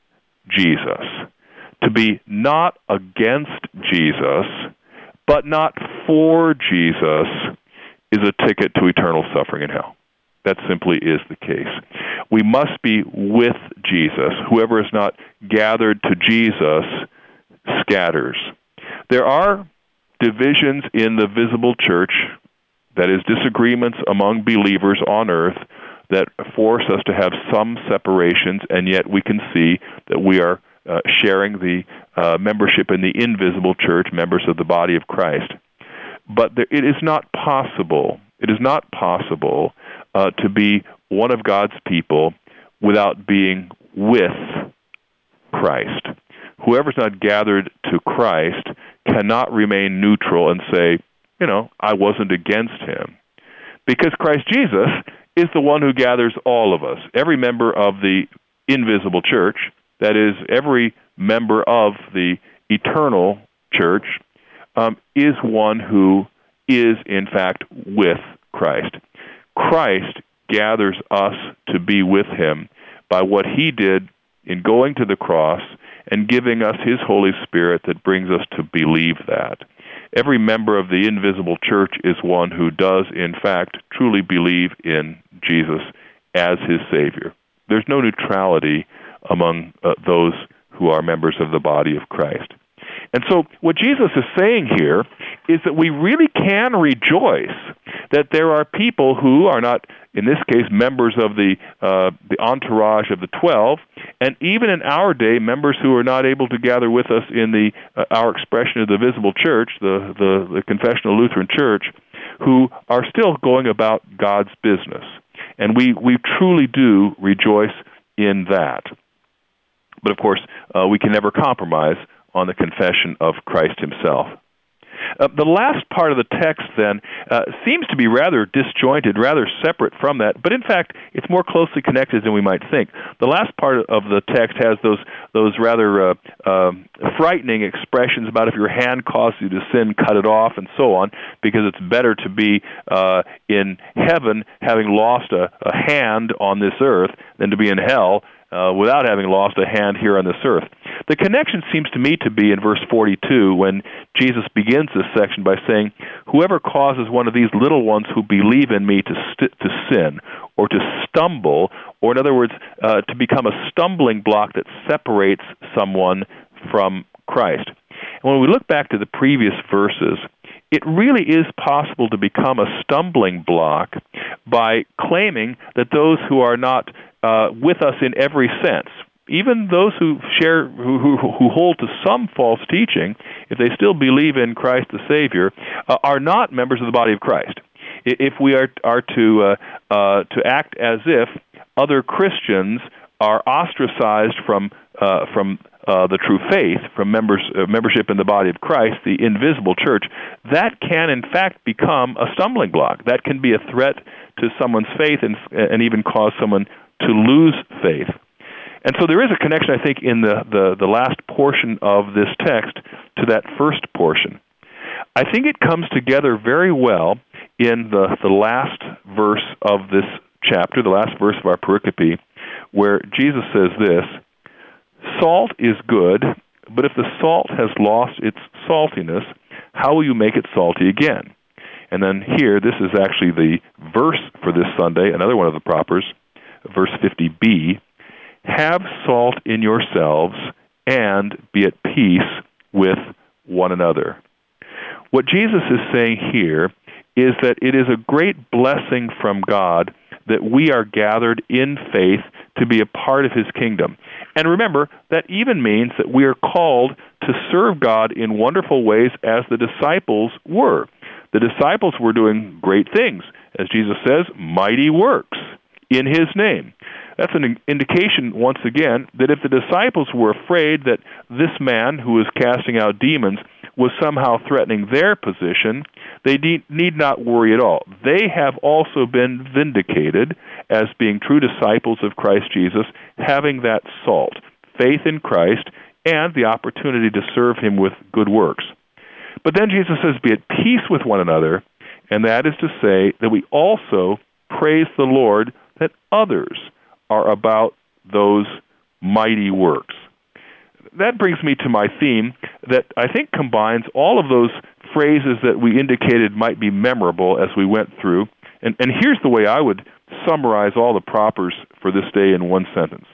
Jesus. To be not against Jesus, but not for Jesus, is a ticket to eternal suffering in hell. That simply is the case. We must be with Jesus. Whoever is not gathered to Jesus scatters. There are divisions in the visible church, that is, disagreements among believers on earth, that force us to have some separations, and yet we can see that we are uh, sharing the uh, membership in the invisible church, members of the body of Christ. But there, it is not possible, it is not possible uh, to be one of God's people without being with Christ. Whoever's not gathered to Christ cannot remain neutral and say, you know, I wasn't against him. Because Christ Jesus is the one who gathers all of us. Every member of the invisible church, that is, every member of the eternal church, um, is one who is, in fact, with Christ. Christ gathers us to be with him by what he did in going to the cross and giving us his Holy Spirit that brings us to believe that. Every member of the invisible church is one who does, in fact, truly believe in Jesus as his Savior. There's no neutrality among uh, those who are members of the body of Christ. And so what Jesus is saying here is that we really can rejoice that there are people who are not, in this case, members of the uh, the entourage of the twelve, and even in our day, members who are not able to gather with us in the uh, our expression of the visible church, the, the, the Confessional Lutheran Church, who are still going about God's business. And we, we truly do rejoice in that. But of course, uh, we can never compromise on the confession of Christ himself. Uh, the last part of the text, then, uh, seems to be rather disjointed, rather separate from that, but in fact, it's more closely connected than we might think. The last part of the text has those those rather uh, uh, frightening expressions about if your hand causes you to sin, cut it off, and so on, because it's better to be uh, in heaven having lost a, a hand on this earth than to be in hell Uh, without having lost a hand here on this earth. The connection seems to me to be in verse forty-two, when Jesus begins this section by saying, "Whoever causes one of these little ones who believe in me to st- to sin, or to stumble," or in other words, uh, to become a stumbling block that separates someone from Christ. And when we look back to the previous verses, it really is possible to become a stumbling block by claiming that those who are not uh, with us in every sense, even those who share, who, who, who hold to some false teaching, if they still believe in Christ the Savior, uh, are not members of the body of Christ. If we are are to uh, uh, to act as if other Christians are ostracized from uh, from Uh, the true faith, from members uh, membership in the body of Christ, the invisible church, that can in fact become a stumbling block. That can be a threat to someone's faith and, and even cause someone to lose faith. And so there is a connection, I think, in the, the, the last portion of this text to that first portion. I think it comes together very well in the, the last verse of this chapter, the last verse of our pericope, where Jesus says this, "Salt is good, but if the salt has lost its saltiness, how will you make it salty again?" And then here, this is actually the verse for this Sunday, another one of the propers, verse fifty b, have salt in yourselves, and be at peace with one another. What Jesus is saying here is that it is a great blessing from God that we are gathered in faith to be a part of His kingdom. And remember, that even means that we are called to serve God in wonderful ways as the disciples were. The disciples were doing great things, as Jesus says, mighty works in His name. That's an indication, once again, that if the disciples were afraid that this man who was casting out demons was somehow threatening their position, they need not worry at all. They have also been vindicated as being true disciples of Christ Jesus, having that salt, faith in Christ, and the opportunity to serve Him with good works. But then Jesus says, be at peace with one another, and that is to say that we also praise the Lord that others are about those mighty works. That brings me to my theme that I think combines all of those phrases that we indicated might be memorable as we went through. And, and here's the way I would summarize all the propers for this day in one sentence.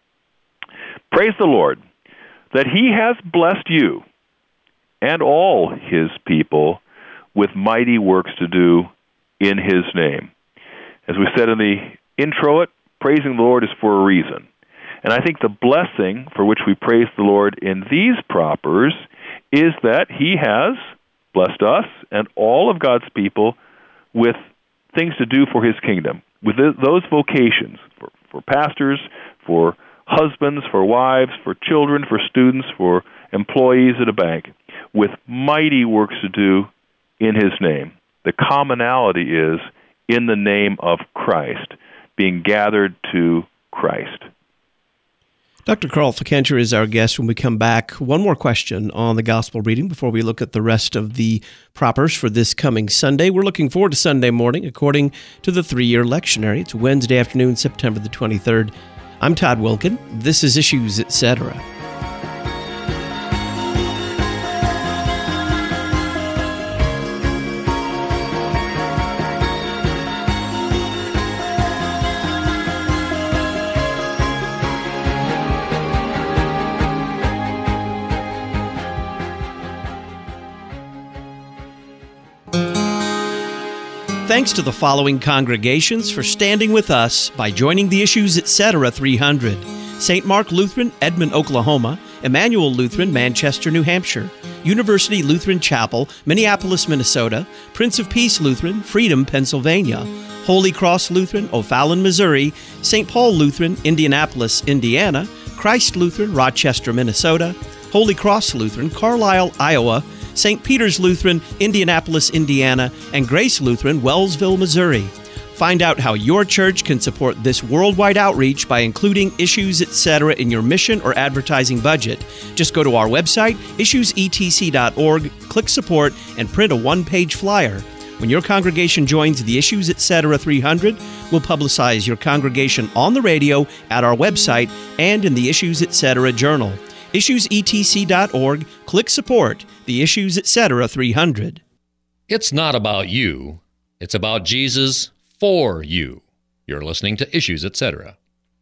Praise the Lord that He has blessed you and all His people with mighty works to do in His name. As we said in the intro, it, praising the Lord is for a reason. And I think the blessing for which we praise the Lord in these propers is that He has blessed us and all of God's people with things to do for His kingdom, with those vocations for, for pastors, for husbands, for wives, for children, for students, for employees at a bank, with mighty works to do in His name. The commonality is in the name of Christ, being gathered to Christ. Doctor Carl Fickenscher is our guest. When we come back, one more question on the gospel reading before we look at the rest of the propers for this coming Sunday. We're looking forward to Sunday morning according to the three-year lectionary. It's Wednesday afternoon, September the twenty-third. I'm Todd Wilkin. This is Issues, et cetera. Thanks to the following congregations for standing with us by joining the Issues, et cetera three hundred. Saint Mark Lutheran, Edmond, Oklahoma. Emmanuel Lutheran, Manchester, New Hampshire. University Lutheran Chapel, Minneapolis, Minnesota. Prince of Peace Lutheran, Freedom, Pennsylvania. Holy Cross Lutheran, O'Fallon, Missouri. Saint Paul Lutheran, Indianapolis, Indiana. Christ Lutheran, Rochester, Minnesota. Holy Cross Lutheran, Carlisle, Iowa. Saint Peter's Lutheran, Indianapolis, Indiana, and Grace Lutheran, Wellsville, Missouri. Find out how your church can support this worldwide outreach by including Issues, et cetera in your mission or advertising budget. Just go to our website, issues e t c dot org, click Support, and print a one-page flyer. When your congregation joins the Issues, et cetera three hundred, we'll publicize your congregation on the radio, at our website, and in the Issues, et cetera journal. issues e t c dot org, click Support, the Issues, et cetera three hundred. It's not about you. It's about Jesus for you. You're listening to Issues, et cetera.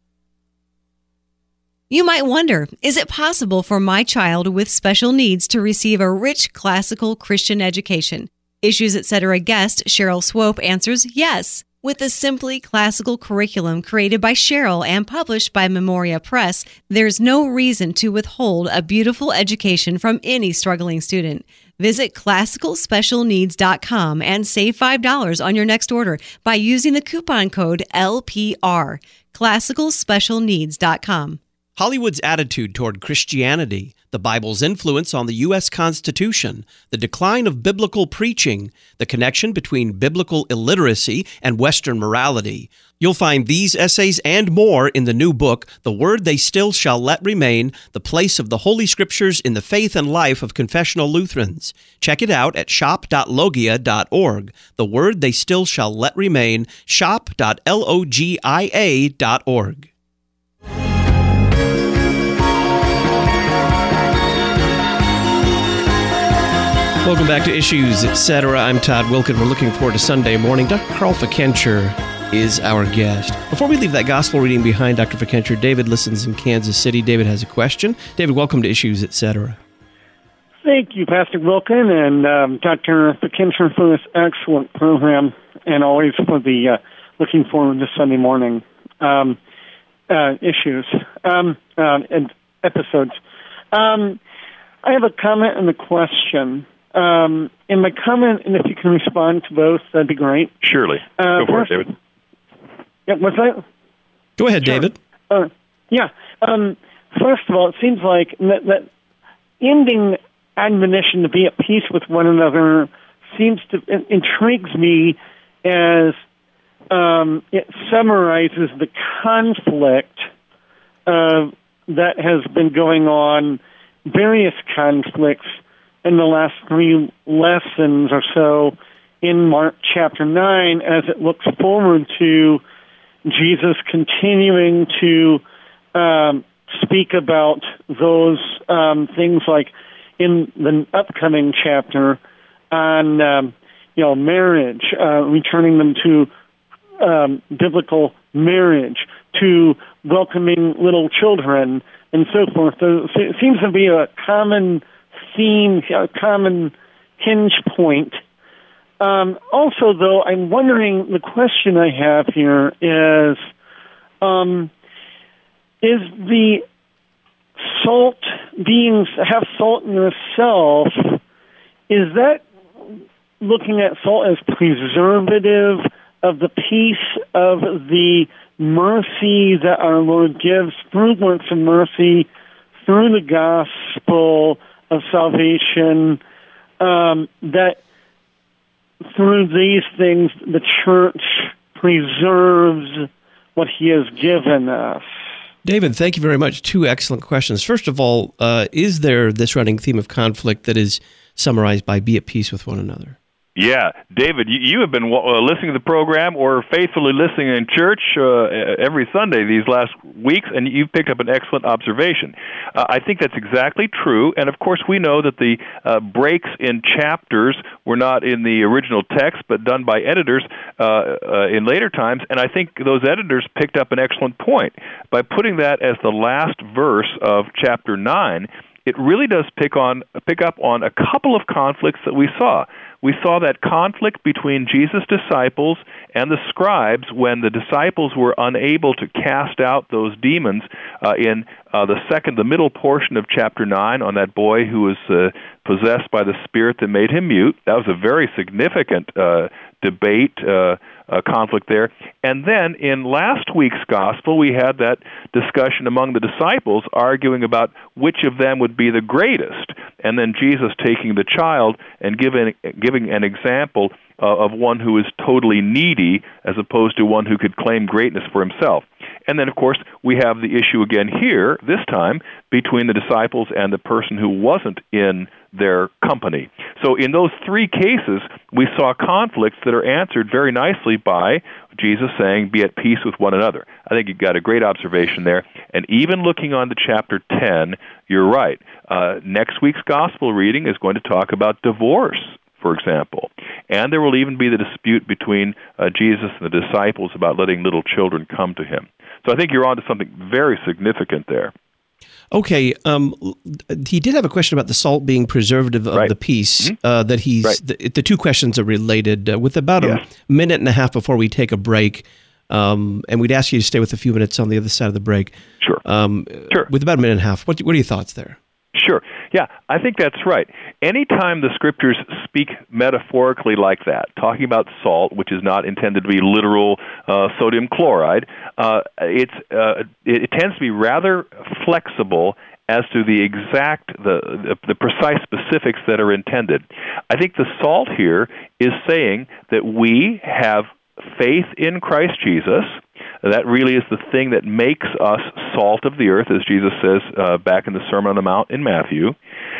You might wonder, is it possible for my child with special needs to receive a rich classical Christian education? Issues, et cetera guest Cheryl Swope answers yes. With a simply classical curriculum created by Cheryl and published by Memoria Press, there's no reason to withhold a beautiful education from any struggling student. Visit classical special needs dot com and save five dollars on your next order by using the coupon code L P R. classical special needs dot com. Hollywood's attitude toward Christianity, the Bible's influence on the U S Constitution, the decline of biblical preaching, the connection between biblical illiteracy and Western morality. You'll find these essays and more in the new book, The Word They Still Shall Let Remain, The Place of the Holy Scriptures in the Faith and Life of Confessional Lutherans. Check it out at shop dot logia dot org. The Word They Still Shall Let Remain, shop dot logia dot org. Welcome back to Issues, et cetera. I'm Todd Wilkin. We're looking forward to Sunday morning. Doctor Carl Fickenscher is our guest. Before we leave that gospel reading behind, Doctor Fikentra, David listens in Kansas City. David has a question. David, welcome to Issues, et cetera. Thank you, Pastor Wilken and um, Doctor Fikentra, for this excellent program, and always for the uh, looking forward to Sunday morning um, uh, issues um, uh, and episodes. Um, I have a comment and a question. Um, in my comment, and if you can respond to both, that'd be great. Surely. Uh, Go for first, it, David. Yeah, what's that? Go ahead, Sure. David. Uh, yeah. Um, first of all, it seems like that, that ending admonition to be at peace with one another seems to it intrigues me as um, it summarizes the conflict uh, that has been going on, various conflicts in the last three lessons or so in Mark chapter nine, as it looks forward to Jesus continuing to um, speak about those um, things like in the upcoming chapter on um, you know marriage, uh, returning them to um, biblical marriage, to welcoming little children, and so forth. So it seems to be a common theme, a common hinge point. Um, also, though, I'm wondering, the question I have here is, um, is the salt being, have salt in yourself, is that looking at salt as preservative of the peace of the mercy that our Lord gives through works of mercy, through the gospel of salvation, um, that through these things the church preserves what he has given us? David, thank you very much. Two excellent questions. First of all, uh, is there this running theme of conflict that is summarized by be at peace with one another? Yeah, David, you, you have been uh, listening to the program or faithfully listening in church uh, every Sunday these last weeks, and you've picked up an excellent observation. Uh, I think that's exactly true, and of course we know that the uh, breaks in chapters were not in the original text, but done by editors uh, uh, in later times, and I think those editors picked up an excellent point. By putting that as the last verse of chapter nine, it really does pick on pick up on a couple of conflicts that we saw. We saw that conflict between Jesus' disciples and the scribes when the disciples were unable to cast out those demons uh, in uh, the second, the middle portion of chapter nine on that boy who was uh, possessed by the spirit that made him mute. That was a very significant uh, debate, uh, uh, conflict there. And then in last week's gospel, we had that discussion among the disciples arguing about which of them would be the greatest. And then Jesus taking the child and giving giving an example uh, of one who is totally needy as opposed to one who could claim greatness for himself. And then, of course, we have the issue again here, this time, between the disciples and the person who wasn't in their company. So in those three cases, we saw conflicts that are answered very nicely by Jesus saying, be at peace with one another. I think you got a great observation there. And even looking on to chapter ten, you're right. Uh, next week's gospel reading is going to talk about divorce, for example. And there will even be the dispute between uh, Jesus and the disciples about letting little children come to him. So I think you're on to something very significant there. Okay, um, he did have a question about the salt being preservative of right. the peace. Mm-hmm. Uh, that he's right. the, the two questions are related. Uh, with about yes. a minute and a half before we take a break, um, and we'd ask you to stay with a few minutes on the other side of the break. Sure. Um, sure. With about a minute and a half, what what are your thoughts there? Sure. Yeah, I think that's right. Anytime the scriptures speak metaphorically like that, talking about salt, which is not intended to be literal uh, sodium chloride, uh, it's uh, it, it tends to be rather flexible as to the exact, the, the the precise specifics that are intended. I think the salt here is saying that we have faith in Christ Jesus. That really is the thing that makes us salt of the earth, as Jesus says uh, back in the Sermon on the Mount in Matthew.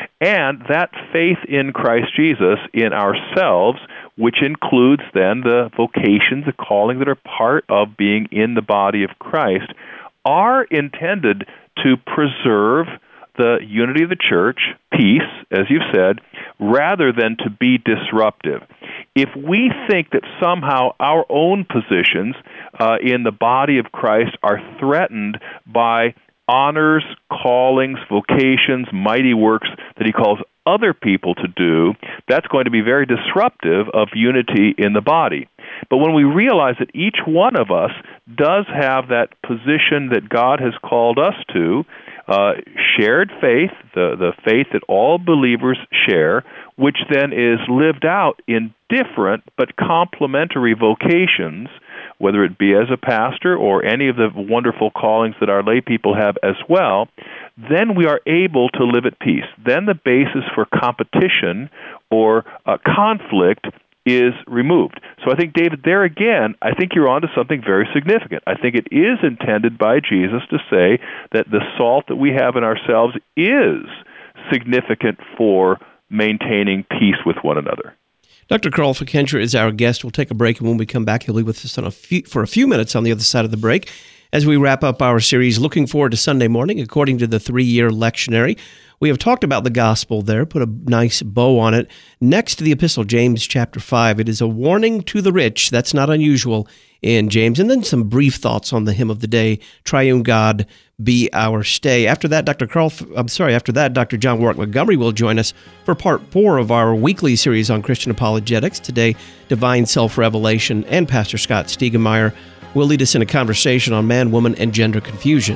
And that faith in Christ Jesus in ourselves, which includes then the vocations, the calling that are part of being in the body of Christ, are intended to preserve the unity of the church, peace, as you've said, rather than to be disruptive. If we think that somehow our own positions uh, in the body of Christ are threatened by honors, callings, vocations, mighty works that he calls other people to do, that's going to be very disruptive of unity in the body. But when we realize that each one of us does have that position that God has called us to, uh, shared faith, the, the faith that all believers share, which then is lived out in different but complementary vocations, whether it be as a pastor or any of the wonderful callings that our lay people have as well, then we are able to live at peace. Then the basis for competition or uh, conflict is removed. So I think, David, there again, I think you're onto something very significant. I think it is intended by Jesus to say that the salt that we have in ourselves is significant for maintaining peace with one another. Doctor Carl Fickenscher is our guest. We'll take a break, and when we come back, he'll be with us on a few, for a few minutes on the other side of the break as we wrap up our series, Looking Forward to Sunday Morning, according to the three-year lectionary. We have talked about the gospel there, put a nice bow on it. Next to the epistle, James chapter five, it is a warning to the rich. That's not unusual in James. And then some brief thoughts on the hymn of the day, Triune God, Be Our Stay. After that, Doctor Carl, I'm sorry, after that, Doctor John Warwick Montgomery will join us for part four of our weekly series on Christian apologetics. Today, Divine Self-Revelation, and Pastor Scott Stiegemeyer will lead us in a conversation on man, woman, and gender confusion.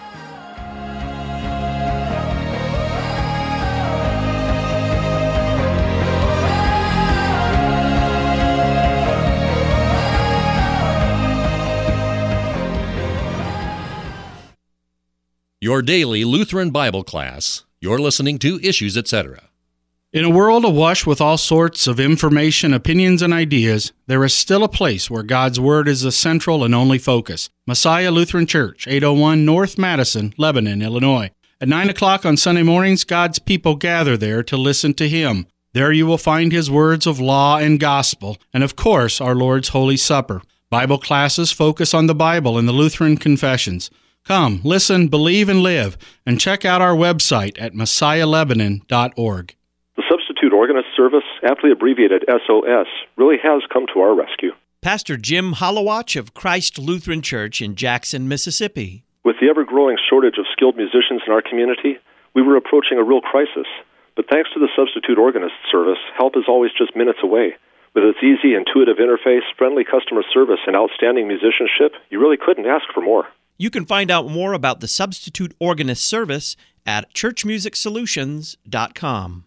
Your daily Lutheran Bible class. You're listening to Issues, et cetera. In a world awash with all sorts of information, opinions, and ideas, there is still a place where God's Word is the central and only focus. Messiah Lutheran Church, eight oh one North Madison, Lebanon, Illinois. At nine o'clock on Sunday mornings, God's people gather there to listen to Him. There you will find His words of law and gospel, and of course, our Lord's Holy Supper. Bible classes focus on the Bible and the Lutheran confessions. Come, listen, believe, and live, and check out our website at messiah lebanon dot org. The Substitute Organist Service, aptly abbreviated S O S, really has come to our rescue. Pastor Jim Hollowatch of Christ Lutheran Church in Jackson, Mississippi. With the ever-growing shortage of skilled musicians in our community, we were approaching a real crisis. But thanks to the Substitute Organist Service, help is always just minutes away. With its easy, intuitive interface, friendly customer service, and outstanding musicianship, you really couldn't ask for more. You can find out more about the Substitute Organist Service at church music solutions dot com.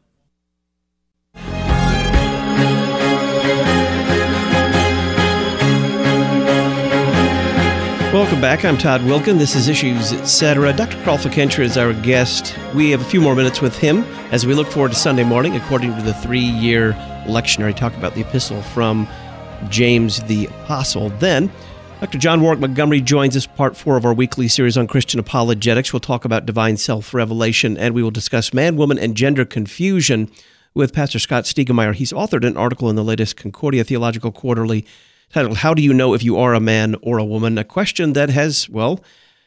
Welcome back. I'm Todd Wilkin. This is Issues, et cetera. Doctor Carl Fickenscher is our guest. We have a few more minutes with him as we look forward to Sunday morning, according to the three-year lectionary, talk about the epistle from James the Apostle. Then, Doctor John Warwick Montgomery joins us, part four of our weekly series on Christian apologetics. We'll talk about divine self-revelation, and we will discuss man, woman, and gender confusion with Pastor Scott Stiegemeyer. He's authored an article in the latest Concordia Theological Quarterly titled, How Do You Know If You Are a Man or a Woman? A question that has, well,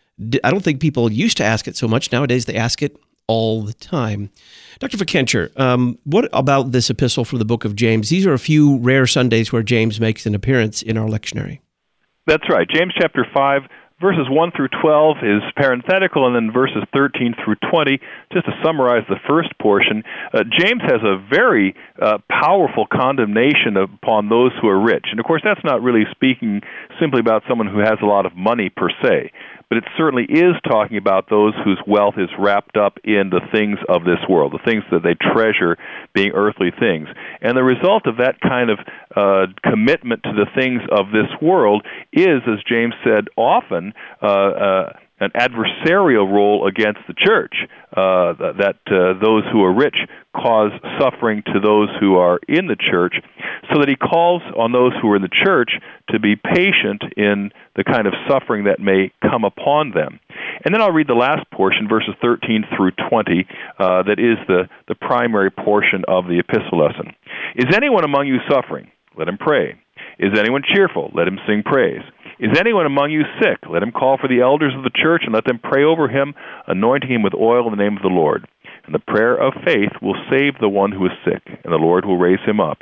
I don't think people used to ask it so much. Nowadays, they ask it all the time. Doctor Fickenscher, um, what about this epistle from the book of James? These are a few rare Sundays where James makes an appearance in our lectionary. That's right. James chapter five, verses one through twelve is parenthetical, and then verses thirteen through twenty, just to summarize the first portion, uh, James has a very uh, powerful condemnation upon those who are rich. And of course, that's not really speaking simply about someone who has a lot of money per se, but it certainly is talking about those whose wealth is wrapped up in the things of this world, the things that they treasure being earthly things. And the result of that kind of uh, commitment to the things of this world is, as James said often, uh, uh, an adversarial role against the church, uh, that uh, those who are rich cause suffering to those who are in the church, so that he calls on those who are in the church to be patient in the kind of suffering that may come upon them. And then I'll read the last portion, verses thirteen through twenty, uh, that is the, the primary portion of the epistle lesson. Is anyone among you suffering? Let him pray. Is anyone cheerful? Let him sing praise. Is anyone among you sick? Let him call for the elders of the church and let them pray over him, anointing him with oil in the name of the Lord. And the prayer of faith will save the one who is sick, and the Lord will raise him up.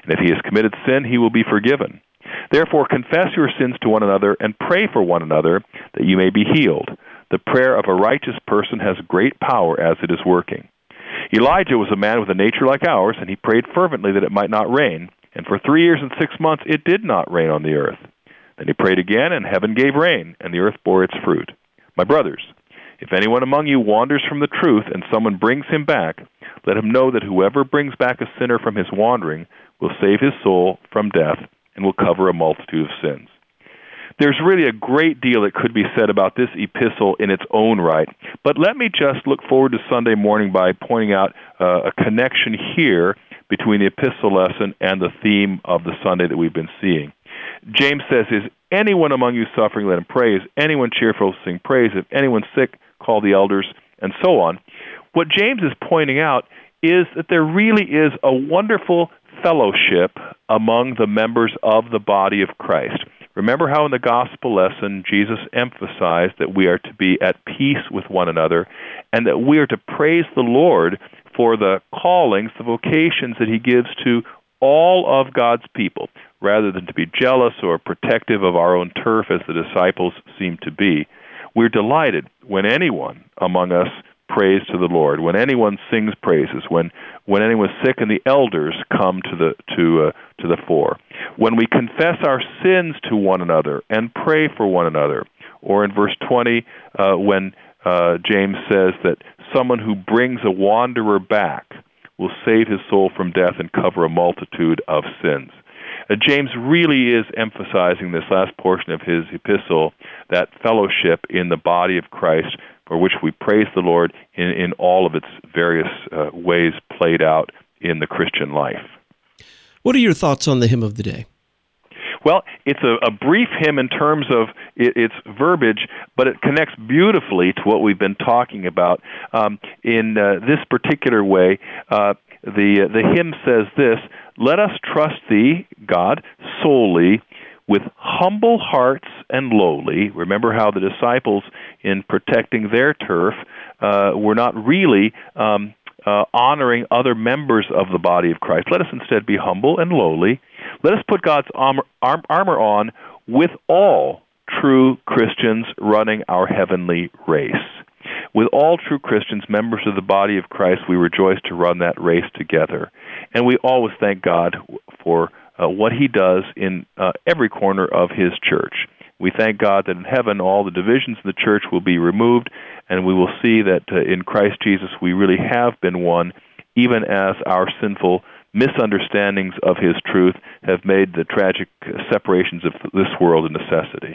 And if he has committed sin, he will be forgiven. Therefore, confess your sins to one another and pray for one another that you may be healed. The prayer of a righteous person has great power as it is working. Elijah was a man with a nature like ours, and he prayed fervently that it might not rain. And for three years and six months it did not rain on the earth. Then he prayed again, and heaven gave rain, and the earth bore its fruit. My brothers, if anyone among you wanders from the truth, and someone brings him back, let him know that whoever brings back a sinner from his wandering will save his soul from death and will cover a multitude of sins. There's really a great deal that could be said about this epistle in its own right, but let me just look forward to Sunday morning by pointing out uh, a connection here between the epistle lesson and the theme of the Sunday that we've been seeing. James says, is anyone among you suffering, let him pray. Is anyone cheerful, sing praise. If anyone's sick, call the elders, and so on. What James is pointing out is that there really is a wonderful fellowship among the members of the body of Christ. Remember how in the gospel lesson Jesus emphasized that we are to be at peace with one another and that we are to praise the Lord for the callings, the vocations that he gives to all of God's people, rather than to be jealous or protective of our own turf as the disciples seem to be. We're delighted when anyone among us prays to the Lord, when anyone sings praises, when when anyone's sick and the elders come to the to uh, to the fore, when we confess our sins to one another and pray for one another, or in verse twenty uh, when uh, James says that someone who brings a wanderer back will save his soul from death and cover a multitude of sins. Uh, James really is emphasizing this last portion of his epistle, that fellowship in the body of Christ, for which we praise the Lord in, in all of its various uh, ways played out in the Christian life. What are your thoughts on the hymn of the day? Well, it's a, a brief hymn in terms of it, its verbiage, but it connects beautifully to what we've been talking about. Um, in uh, this particular way, uh, the, uh, the hymn says this: let us trust thee, God, solely, with humble hearts and lowly. Remember how the disciples, in protecting their turf, uh, were not really um, uh, honoring other members of the body of Christ. Let us instead be humble and lowly. Let us put God's armor, armor on with all true Christians running our heavenly race. With all true Christians, members of the body of Christ, we rejoice to run that race together. And we always thank God for uh, what he does in uh, every corner of his church. We thank God that in heaven all the divisions in the church will be removed, and we will see that uh, in Christ Jesus we really have been one, even as our sinful misunderstandings of his truth have made the tragic separations of this world a necessity.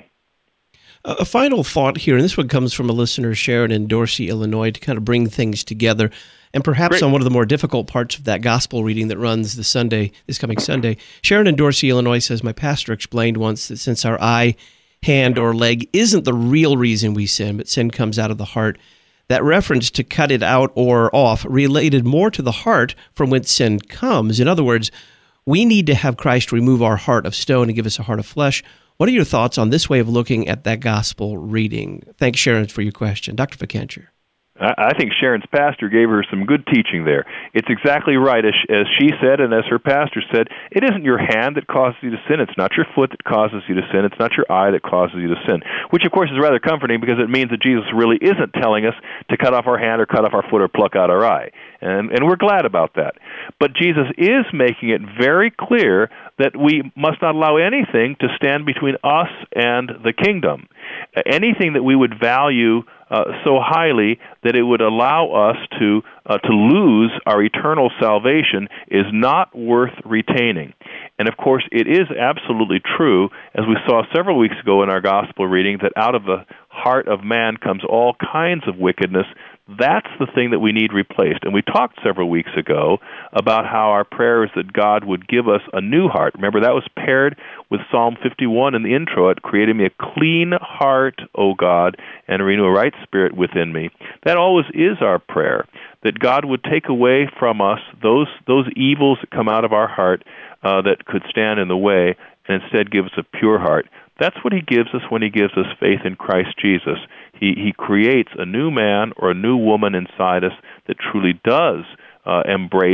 A final thought here, and this one comes from a listener, Sharon in Dorsey, Illinois, to kind of bring things together, and perhaps Great. on one of the more difficult parts of that gospel reading that runs this Sunday, this coming Sunday. Sharon in Dorsey, Illinois says, my pastor explained once that since our eye, hand, or leg isn't the real reason we sin, but sin comes out of the heart, that reference to cut it out or off related more to the heart from whence sin comes. In other words, we need to have Christ remove our heart of stone and give us a heart of flesh. What are your thoughts on this way of looking at that gospel reading? Thanks, Sharon, for your question. Doctor Ficancher. I think Sharon's pastor gave her some good teaching there. It's exactly right, as, as she said and as her pastor said. It isn't your hand that causes you to sin. It's not your foot that causes you to sin. It's not your eye that causes you to sin, which, of course, is rather comforting because it means that Jesus really isn't telling us to cut off our hand or cut off our foot or pluck out our eye, and, and we're glad about that. But Jesus is making it very clear that we must not allow anything to stand between us and the kingdom. Anything that we would value uh, so highly that it would allow us to uh, to lose our eternal salvation is not worth retaining. And of course, it is absolutely true, as we saw several weeks ago in our gospel reading, that out of the heart of man comes all kinds of wickedness. That's the thing that we need replaced. And we talked several weeks ago about how our prayer is that God would give us a new heart. Remember, that was paired with Psalm fifty-one in the intro. It created me a clean heart, O God, and renew a right spirit within me. That always is our prayer, that God would take away from us those those evils that come out of our heart uh, that could stand in the way, and instead give us a pure heart. That's what he gives us when he gives us faith in Christ Jesus. He he creates a new man or a new woman inside us that truly does uh, embrace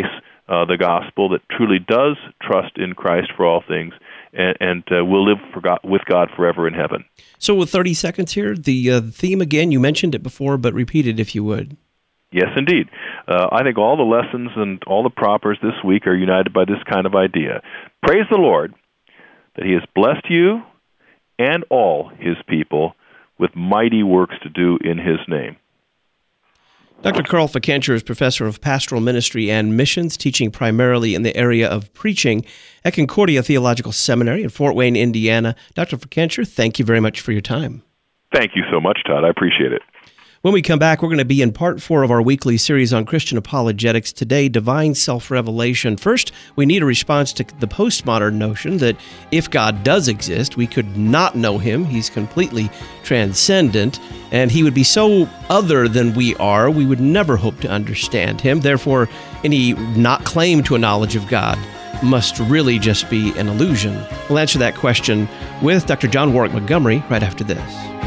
uh, the gospel that truly does trust in Christ for all things, and, and uh, will live for God, with God forever in heaven. So with thirty seconds here, the uh, theme again, you mentioned it before, but repeat it if you would. Yes, indeed. Uh, I think all the lessons and all the propers this week are united by this kind of idea. Praise the Lord that He has blessed you and all His people with mighty works to do in His name. Doctor Carl Ficancher is professor of pastoral ministry and missions, teaching primarily in the area of preaching at Concordia Theological Seminary in Fort Wayne, Indiana. Doctor Ficancher, thank you very much for your time. Thank you so much, Todd. I appreciate it. When we come back, we're going to be in part four of our weekly series on Christian apologetics. Today, divine self-revelation. First, we need a response to the postmodern notion that if God does exist, we could not know Him. He's completely transcendent, and He would be so other than we are, we would never hope to understand Him. Therefore, any not claim to a knowledge of God must really just be an illusion. We'll answer that question with Doctor John Warwick Montgomery right after this.